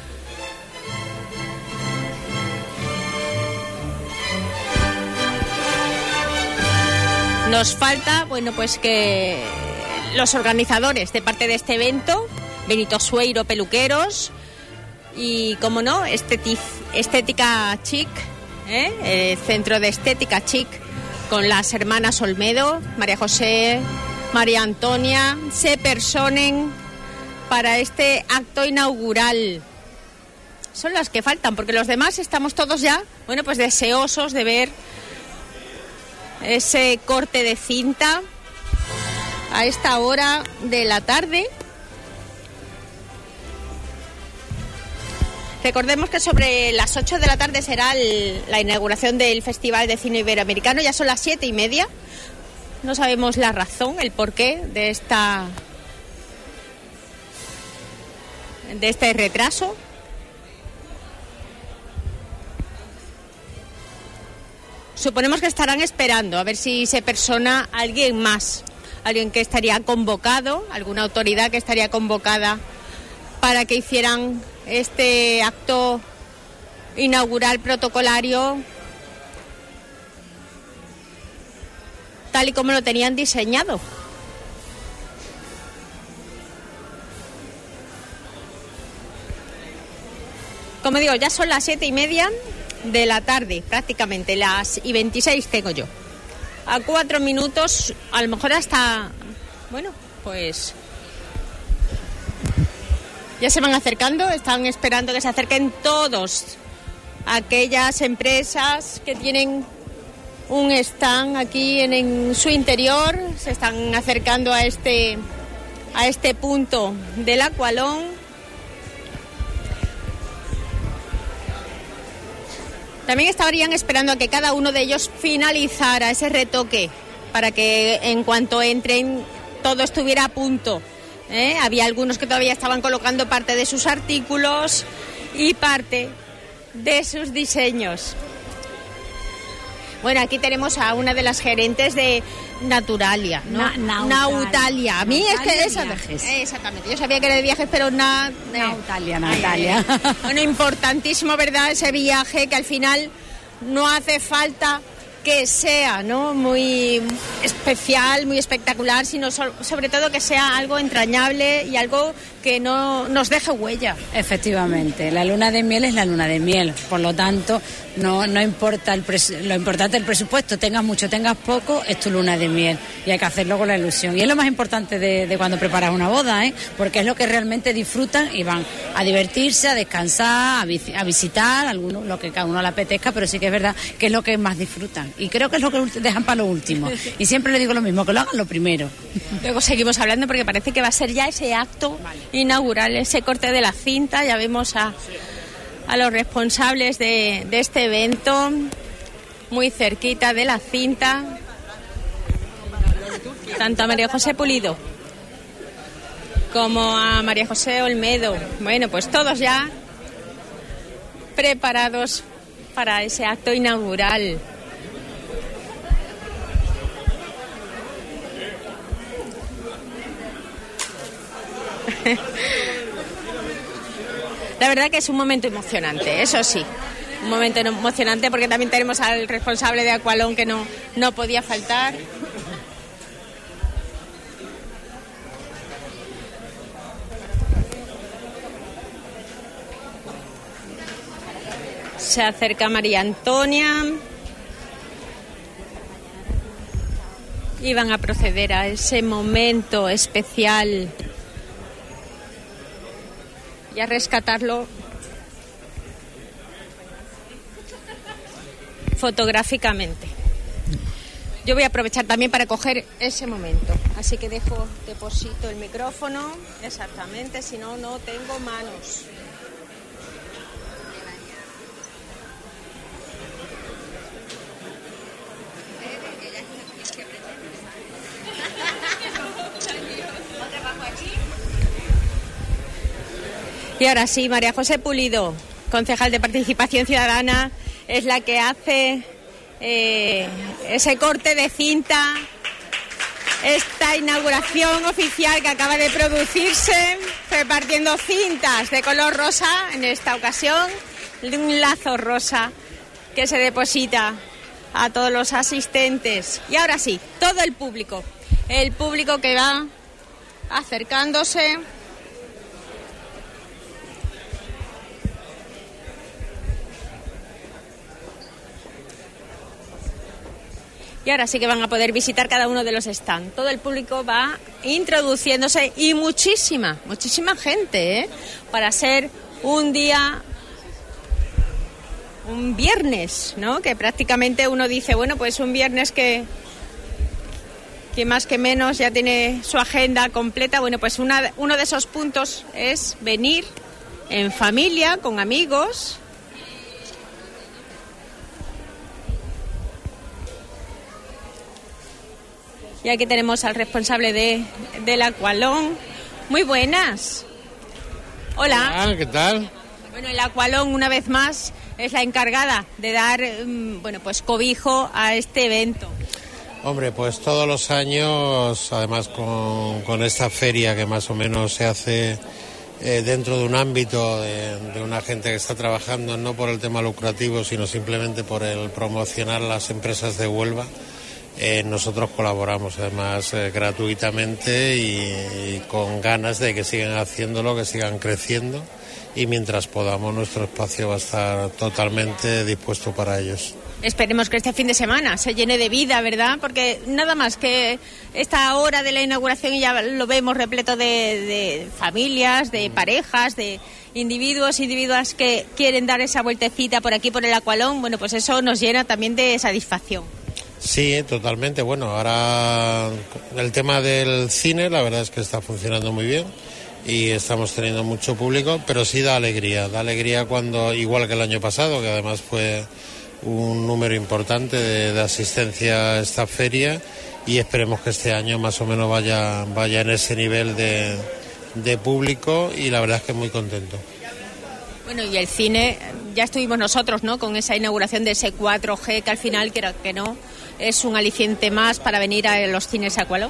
Nos falta, pues que los organizadores de parte de este evento, Benito Sueiro Peluqueros, y, como no, Estética Chic, Centro de Estética Chic, con las hermanas Olmedo, María José, María Antonia, se personen para este acto inaugural. Son las que faltan, porque los demás estamos todos ya, pues deseosos de ver ese corte de cinta a esta hora de la tarde. Recordemos que sobre las 8 de la tarde será la inauguración del Festival de Cine Iberoamericano. Ya son las 7:30. No sabemos la razón, el porqué de este retraso. Suponemos que estarán esperando a ver si se persona alguien más, alguien que estaría convocado, alguna autoridad que estaría convocada para que hicieran este acto inaugural protocolario tal y como lo tenían diseñado. Como digo, ya son las 7:30 de la tarde, prácticamente las 26 tengo yo. A 4 minutos, a lo mejor hasta, pues ya se van acercando, están esperando que se acerquen todos aquellas empresas que tienen un stand aquí en su interior, se están acercando a este punto del Aqualón. También estarían esperando a que cada uno de ellos finalizara ese retoque para que en cuanto entren todo estuviera a punto. Había algunos que todavía estaban colocando parte de sus artículos y parte de sus diseños. Bueno, aquí tenemos a una de las gerentes de Naturalia, ¿no? Nautalia. A mí es que esa exactamente. Yo sabía que era de viajes, pero Nautalia. Bueno, importantísimo, ¿verdad? Ese viaje que al final no hace falta que sea, ¿no?, muy especial, muy espectacular, sino sobre todo que sea algo entrañable y algo que no nos deje huella. Efectivamente, la luna de miel es la luna de miel, por lo tanto no importa lo importante del presupuesto, tengas mucho, tengas poco, es tu luna de miel y hay que hacerlo con la ilusión. Y es lo más importante de cuando preparas una boda, porque es lo que realmente disfrutan y van a divertirse, a descansar, a visitar, algunos lo que cada uno le apetezca, pero sí que es verdad que es lo que más disfrutan. Y creo que es lo que dejan para lo último. Y siempre le digo lo mismo, que lo hagan lo primero. Luego seguimos hablando porque parece que va a ser ya ese acto inaugural, ese corte de la cinta. Ya vemos a los responsables de este evento muy cerquita de la cinta. Tanto a María José Pulido como a María José Olmedo. Bueno, pues todos ya preparados para ese acto inaugural. La verdad que es un momento emocionante, eso sí, un momento emocionante porque también tenemos al responsable de Aqualón que no podía faltar. Se acerca María Antonia y van a proceder a ese momento especial y a rescatarlo fotográficamente. Yo voy a aprovechar también para coger ese momento, así que deposito el micrófono, exactamente, si no, no tengo manos. Y ahora sí, María José Pulido, concejal de Participación Ciudadana, es la que hace ese corte de cinta, esta inauguración oficial que acaba de producirse, repartiendo cintas de color rosa, en esta ocasión, de un lazo rosa que se deposita a todos los asistentes. Y ahora sí, todo el público que va acercándose. Y ahora sí que van a poder visitar cada uno de los stands. Todo el público va introduciéndose y muchísima gente, para ser un viernes, ¿no? Que prácticamente uno dice, bueno, pues un viernes que más que menos ya tiene su agenda completa. Bueno, pues uno de esos puntos es venir en familia, con amigos. Y aquí tenemos al responsable del Aqualón. Muy buenas. Hola. Hola, ¿qué tal? Bueno, el Aqualón, una vez más, es la encargada de dar, pues cobijo a este evento. Hombre, pues todos los años, además con esta feria que más o menos se hace dentro de un ámbito de una gente que está trabajando no por el tema lucrativo, sino simplemente por el promocionar las empresas de Huelva. Nosotros colaboramos además gratuitamente y con ganas de que sigan haciéndolo, que sigan creciendo, y mientras podamos nuestro espacio va a estar totalmente dispuesto para ellos. Esperemos que este fin de semana se llene de vida, ¿verdad? Porque nada más que esta hora de la inauguración ya lo vemos repleto de familias, de parejas, de individuas que quieren dar esa vueltecita por aquí, por el Aqualón. Bueno, pues eso nos llena también de satisfacción. Sí, totalmente. Bueno, ahora el tema del cine, la verdad es que está funcionando muy bien y estamos teniendo mucho público, pero sí da alegría cuando, igual que el año pasado, que además fue un número importante de asistencia a esta feria, y esperemos que este año más o menos vaya en ese nivel de público, y la verdad es que muy contento. Bueno, y el cine, ya estuvimos nosotros, ¿no?, con esa inauguración de ese 4G, que al final, quiera que no, es un aliciente más para venir a los cines Aqualón.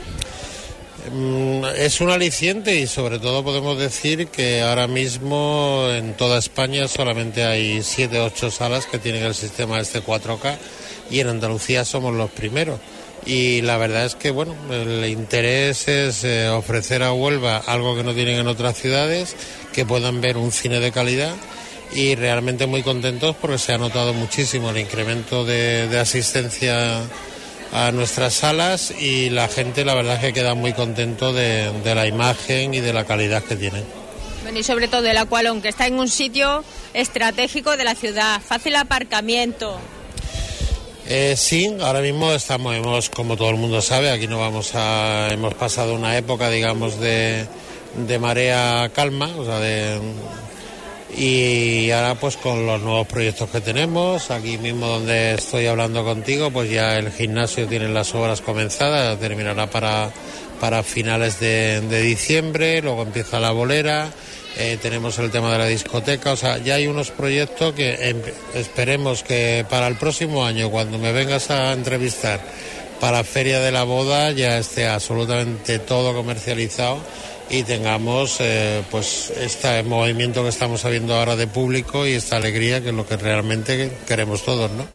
Es un aliciente, y sobre todo podemos decir que ahora mismo en toda España solamente hay 7 o 8 salas que tienen el sistema este 4K, y en Andalucía somos los primeros. Y la verdad es que, bueno, el interés es ofrecer a Huelva algo que no tienen en otras ciudades, que puedan ver un cine de calidad, y realmente muy contentos porque se ha notado muchísimo el incremento de asistencia a nuestras salas, y la gente la verdad es que queda muy contento de la imagen y de la calidad que tienen. Bueno, y sobre todo el Aqualón, que está en un sitio estratégico de la ciudad, fácil aparcamiento. Sí, ahora mismo hemos, como todo el mundo sabe, aquí hemos pasado una época, digamos, de marea calma, o sea, y ahora pues con los nuevos proyectos que tenemos, aquí mismo donde estoy hablando contigo, pues ya el gimnasio tiene las obras comenzadas, terminará para finales de diciembre, luego empieza la bolera. Tenemos el tema de la discoteca, o sea, ya hay unos proyectos que esperemos que para el próximo año, cuando me vengas a entrevistar para Feria de la Boda, ya esté absolutamente todo comercializado y tengamos pues este movimiento que estamos viendo ahora de público y esta alegría, que es lo que realmente queremos todos, ¿no?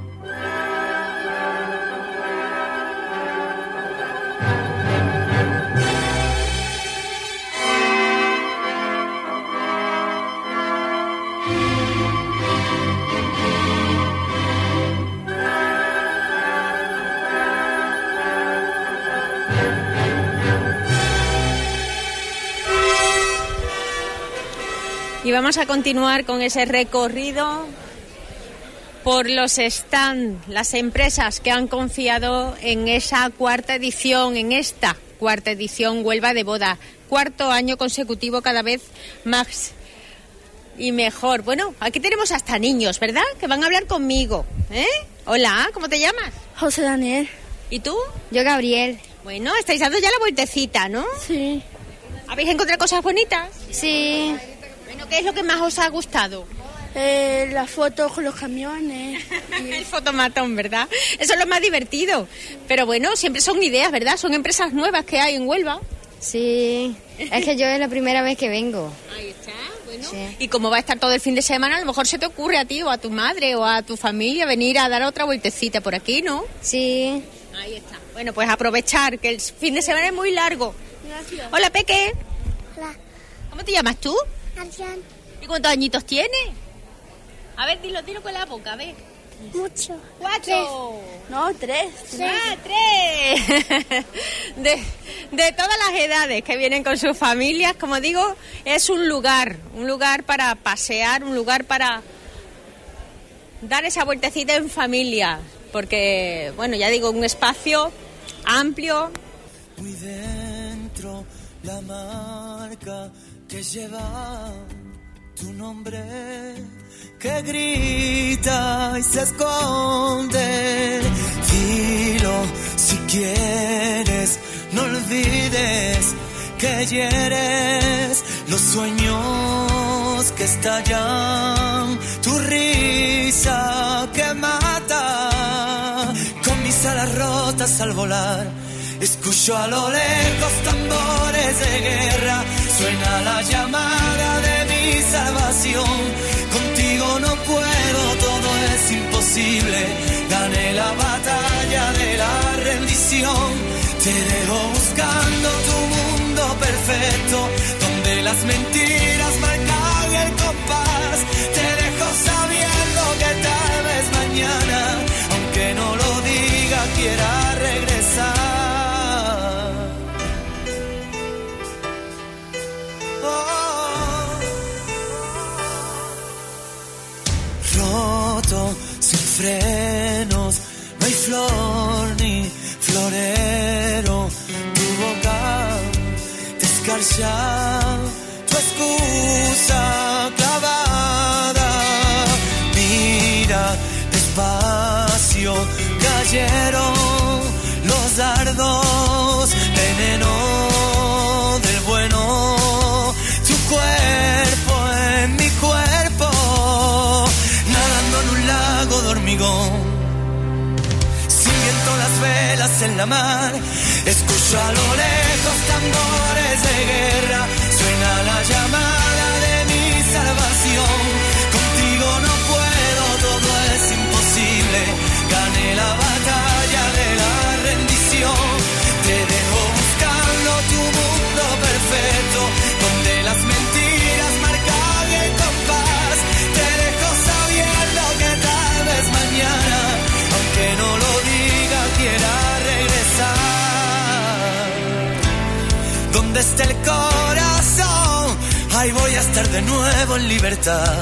Y vamos a continuar con ese recorrido por los stands, las empresas que han confiado en esta cuarta edición Huelva de Boda. 4º año consecutivo, cada vez más y mejor. Bueno, aquí tenemos hasta niños, ¿verdad?, que van a hablar conmigo. Hola, ¿cómo te llamas? José Daniel. ¿Y tú? Yo, Gabriel. Bueno, estáis dando ya la vueltecita, ¿no? Sí. ¿Habéis encontrado cosas bonitas? Sí. Bueno, ¿qué es lo que más os ha gustado? Las fotos con los camiones. El fotomatón, ¿verdad? Eso es lo más divertido. Pero bueno, siempre son ideas, ¿verdad? Son empresas nuevas que hay en Huelva. Sí. Es que yo es la primera vez que vengo. Ahí está, bueno. Sí. Y como va a estar todo el fin de semana, a lo mejor se te ocurre a ti o a tu madre o a tu familia venir a dar otra vueltecita por aquí, ¿no? Sí. Ahí está. Bueno, pues aprovechar que el fin de semana es muy largo. Gracias. Hola, Peque. Hola. ¿Cómo te llamas tú? Adrián. ¿Y cuántos añitos tienes? A ver, dilo con la boca, a ver. Mucho. 4. No, 3. ¡Ah, 3! De todas las edades que vienen con sus familias, como digo, es un lugar para pasear, un lugar para dar esa vueltecita en familia, porque, bueno, ya digo, un espacio amplio. Muy dentro la marca que lleva tu nombre, que grita y se esconde. Dilo si quieres, no olvides que hieres los sueños que estallan, tu risa que mata. Con mis alas rotas al volar, escucho a lo lejos tambores de guerra, suena la llamada de mi salvación. Contigo no puedo, todo es imposible, gané la batalla de la rendición. Te dejo buscando tu mundo perfecto, donde las mentiras marcan el compás. Te dejo sabiendo que tal vez mañana, aunque no lo diga, quiera regresar. Roto, sin frenos, no hay flor ni florero. Tu boca te escarcha, tu excusa clavada. Mira despacio, cayeron los dardos olas en la mar. Escucho a lo lejos tambores de guerra, suena la llamada de mi salvación. Contigo no puedo, todo es imposible. Gané la batalla de la rendición. Te dejo buscando tu mundo perfecto, donde las mentiras marcan el compás. Te dejo sabiendo que tal vez mañana, aunque no lo diga, quiera regresar. Donde esté el corazón, ahí voy a estar de nuevo en libertad.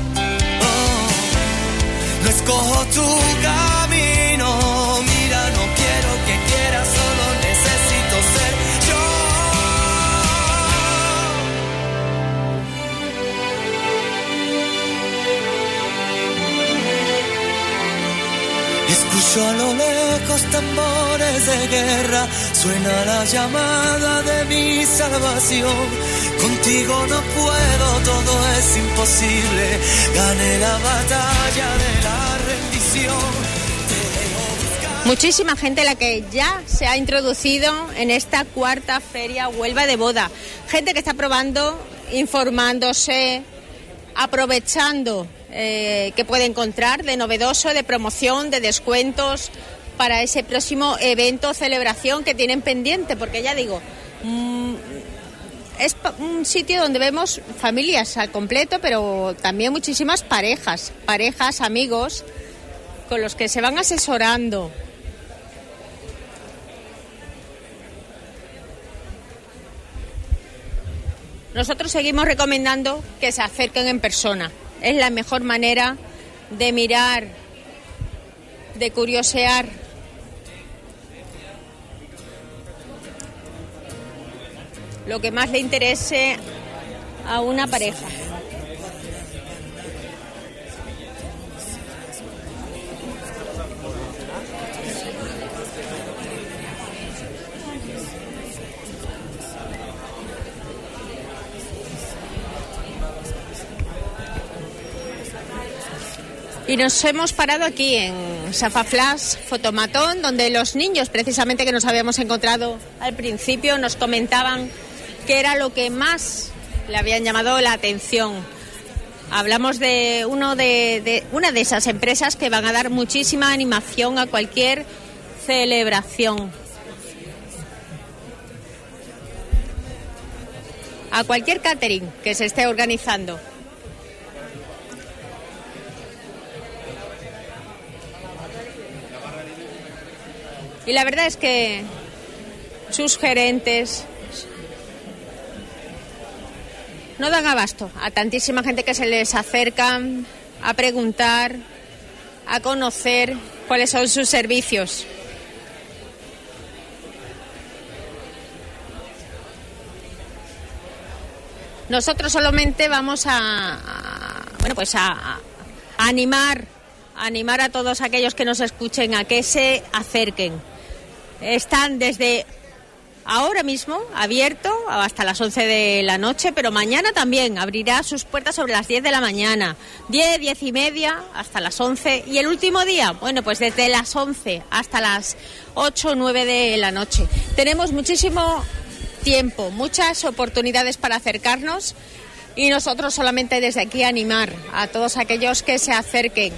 No escojo tu camino, mira, no quiero que quieras, solo necesito ser yo. Escucho a lo lejos tambores de guerra, suena la llamada de mi salvación. Contigo no puedo, todo es imposible. Gané la batalla de la rendición. Muchísima gente la que ya se ha introducido en esta cuarta feria Huelva de Boda. Gente que está probando, informándose, aprovechando que puede encontrar de novedoso, de promoción, de descuentos para ese próximo evento o celebración que tienen pendiente, porque ya digo, es un sitio donde vemos familias al completo, pero también muchísimas parejas, amigos, con los que se van asesorando. Nosotros seguimos recomendando que se acerquen en persona. Es la mejor manera de mirar, de curiosear. Lo que más le interese a una pareja. Y nos hemos parado aquí en Safaflash Fotomatón, donde los niños, precisamente que nos habíamos encontrado al principio, nos comentaban que era lo que más le habían llamado la atención. Hablamos de una de esas empresas que van a dar muchísima animación a cualquier celebración, a cualquier catering que se esté organizando. Y la verdad es que sus gerentes no dan abasto a tantísima gente que se les acerca a preguntar, a conocer cuáles son sus servicios. Nosotros solamente vamos a animar a todos aquellos que nos escuchen a que se acerquen. Están desde ahora mismo abierto hasta las 11 de la noche, pero mañana también abrirá sus puertas sobre las 10 de la mañana, 10 y media hasta las 11, y el último día, bueno, pues desde las 11 hasta las 8 o 9 de la noche. Tenemos muchísimo tiempo, muchas oportunidades para acercarnos, y nosotros solamente desde aquí animar a todos aquellos que se acerquen.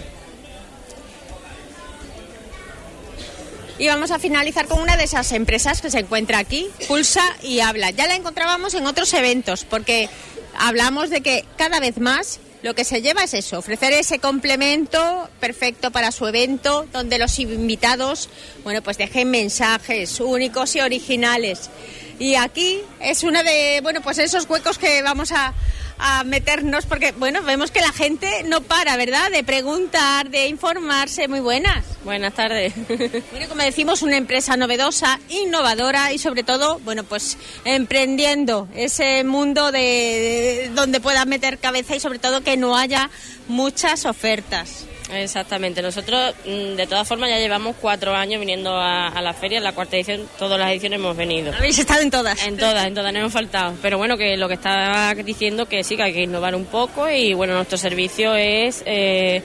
Y vamos a finalizar con una de esas empresas que se encuentra aquí, Pulsa y Habla. Ya la encontrábamos en otros eventos, porque hablamos de que cada vez más lo que se lleva es eso, ofrecer ese complemento perfecto para su evento, donde los invitados, bueno, pues dejen mensajes únicos y originales. Y aquí es uno de, bueno, pues esos huecos que vamos a meternos, porque, bueno, vemos que la gente no para, ¿verdad?, de preguntar, de informarse. Muy buenas. Buenas tardes. Bueno, como decimos, una empresa novedosa, innovadora y, sobre todo, bueno, pues emprendiendo ese mundo de donde puedan meter cabeza y, sobre todo, que no haya muchas ofertas. Exactamente. Nosotros, de todas formas, ya llevamos 4 años viniendo a la feria. En la cuarta edición, todas las ediciones hemos venido. ¿Habéis estado en todas? En todas, no hemos faltado. Pero bueno, que lo que estaba diciendo, que sí, que hay que innovar un poco. Y bueno, nuestro servicio es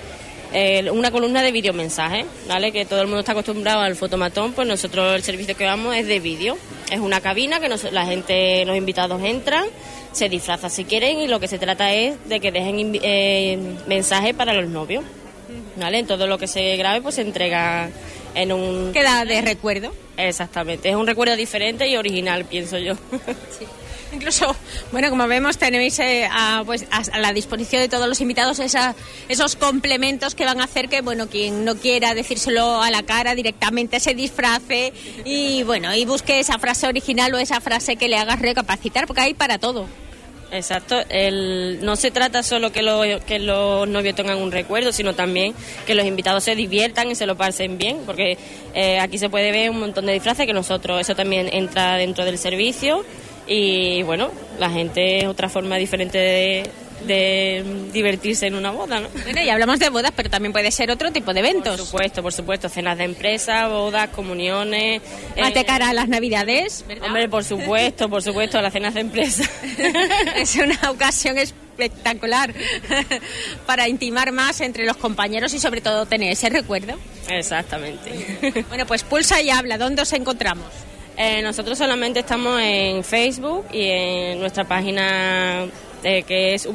una columna de videomensajes, ¿vale? Que todo el mundo está acostumbrado al fotomatón, pues nosotros el servicio que damos es de vídeo. Es una cabina que la gente, los invitados entran, se disfrazan si quieren y lo que se trata es de que dejen mensajes para los novios, ¿vale? En todo lo que se grabe pues se entrega en un... Queda de recuerdo. Exactamente, es un recuerdo diferente y original, pienso yo. Sí. Incluso, bueno, como vemos, tenéis a la disposición de todos los invitados esos complementos que van a hacer que, bueno, quien no quiera decírselo a la cara directamente se disfrace y, bueno, y busque esa frase original o esa frase que le haga recapacitar, porque hay para todo. Exacto, no se trata solo que los novios tengan un recuerdo, sino también que los invitados se diviertan y se lo pasen bien, porque aquí se puede ver un montón de disfraces que nosotros, eso también entra dentro del servicio y bueno, la gente es otra forma diferente de divertirse en una boda, ¿no? Bueno, y hablamos de bodas, pero también puede ser otro tipo de eventos. Por supuesto, cenas de empresa, bodas, comuniones. Más de cara a las Navidades, ¿verdad? Hombre, por supuesto, las cenas de empresa. Es una ocasión espectacular para intimar más entre los compañeros y sobre todo tener ese recuerdo. Exactamente. Bueno, pues Pulsa y Habla, ¿dónde os encontramos? Nosotros solamente estamos en Facebook y en nuestra página que es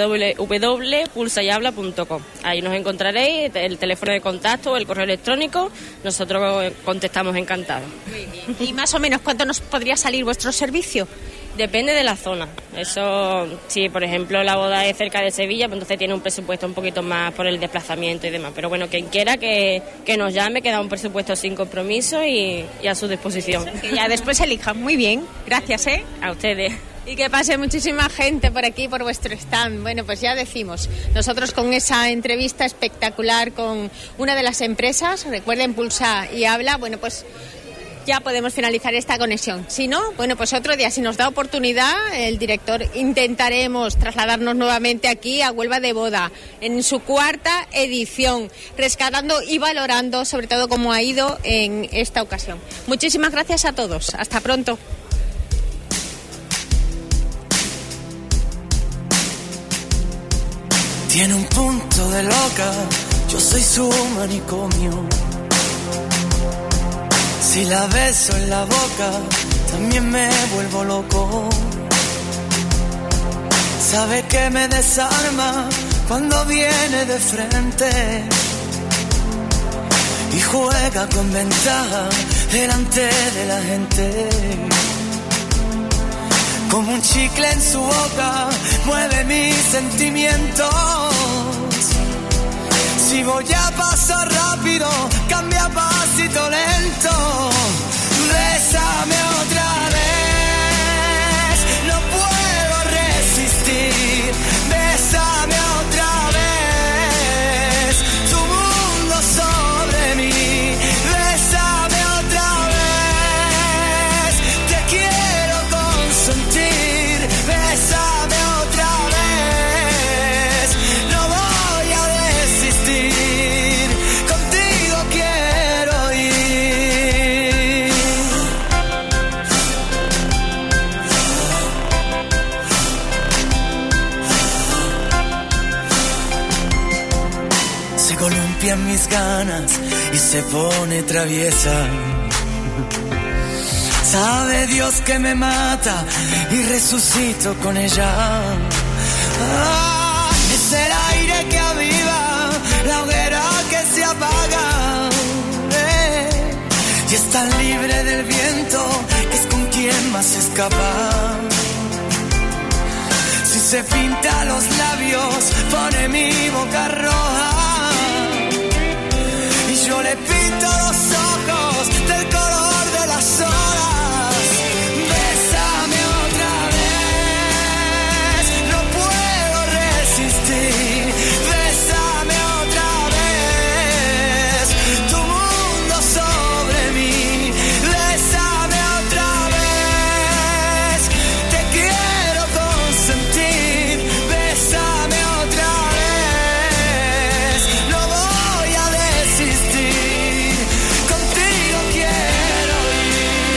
www.pulsayhabla.com. Ahí nos encontraréis, el teléfono de contacto o el correo electrónico, nosotros contestamos encantados. Muy bien. ¿Y más o menos cuánto nos podría salir vuestro servicio? Depende de la zona. Eso, si por ejemplo la boda es cerca de Sevilla, pues entonces tiene un presupuesto un poquito más por el desplazamiento y demás. Pero bueno, quien quiera que nos llame, que da un presupuesto sin compromiso y a su disposición. Que ya después elijan. Muy bien, gracias, a ustedes. Y que pase muchísima gente por aquí, por vuestro stand. Bueno, pues ya decimos, nosotros con esa entrevista espectacular con una de las empresas, recuerden, Pulsa y Habla, bueno, pues ya podemos finalizar esta conexión. Si no, bueno, pues otro día, si nos da oportunidad, el director, intentaremos trasladarnos nuevamente aquí a Huelva de Boda, en su 4ª edición, rescatando y valorando sobre todo cómo ha ido en esta ocasión. Muchísimas gracias a todos. Hasta pronto. Tiene un punto de loca, yo soy su manicomio. Si la beso en la boca, también me vuelvo loco. Sabe que me desarma cuando viene de frente y juega con ventaja delante de la gente. Como un chicle en su boca, mueve mis sentimientos. Si voy a pasar rápido, cambia a pasito lento. Bésame otra vez, no puedo resistir. Bésame otra vez, tu mundo sobre mí. Bésame otra vez, te quiero consentir. Bésame otra vez, no voy a desistir. Contigo quiero ir. Se columpian mis ganas y se pone traviesa. Sabe Dios que me mata y resucito con ella. Ah, es el aire que aviva, la hoguera que se apaga. Y es tan libre del viento que es con quien más escapa. Si se pinta los labios, pone mi boca roja. Y yo le pinto los ojos del color de las olas. Bésame otra vez, no puedo resistir. Bésame otra vez, tu mundo sobre mí. Bésame otra vez, te quiero consentir. Bésame otra vez, no voy a desistir. Contigo quiero ir.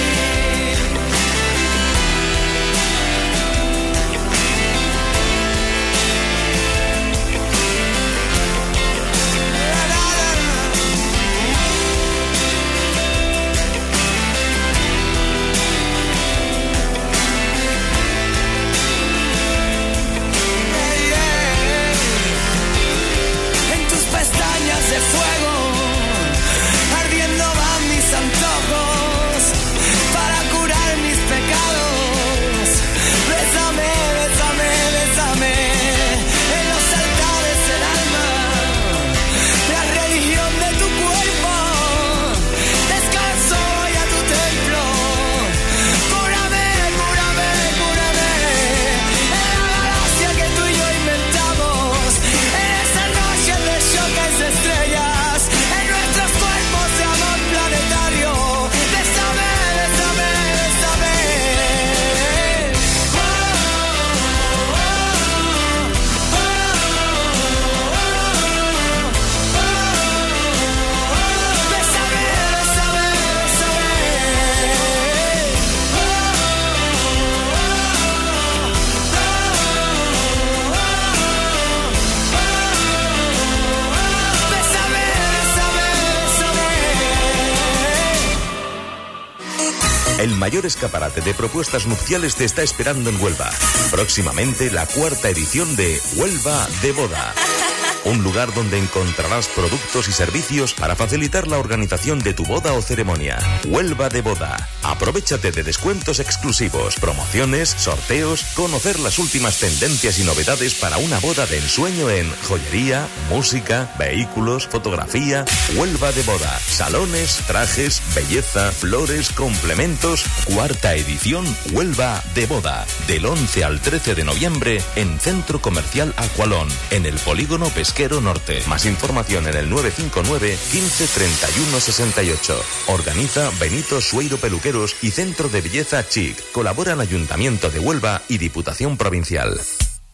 el mayor escaparate de propuestas nupciales te está esperando en Huelva. Próximamente la 4ª edición de Huelva de Boda. Un lugar donde encontrarás productos y servicios para facilitar la organización de tu boda o ceremonia. Huelva de Boda. Aprovéchate de descuentos exclusivos, promociones, sorteos, conocer las últimas tendencias y novedades para una boda de ensueño en joyería, música, vehículos, fotografía. Huelva de Boda. Salones, trajes, belleza, flores, complementos. 4ª edición Huelva de Boda. Del 11 al 13 de noviembre en Centro Comercial Aqualón, en el Polígono Pesquero Norte. Más información en el 959 15 31 68. Organiza Benito Sueiro Peluqueros y Centro de Belleza Chic. Colaboran Ayuntamiento de Huelva y Diputación Provincial.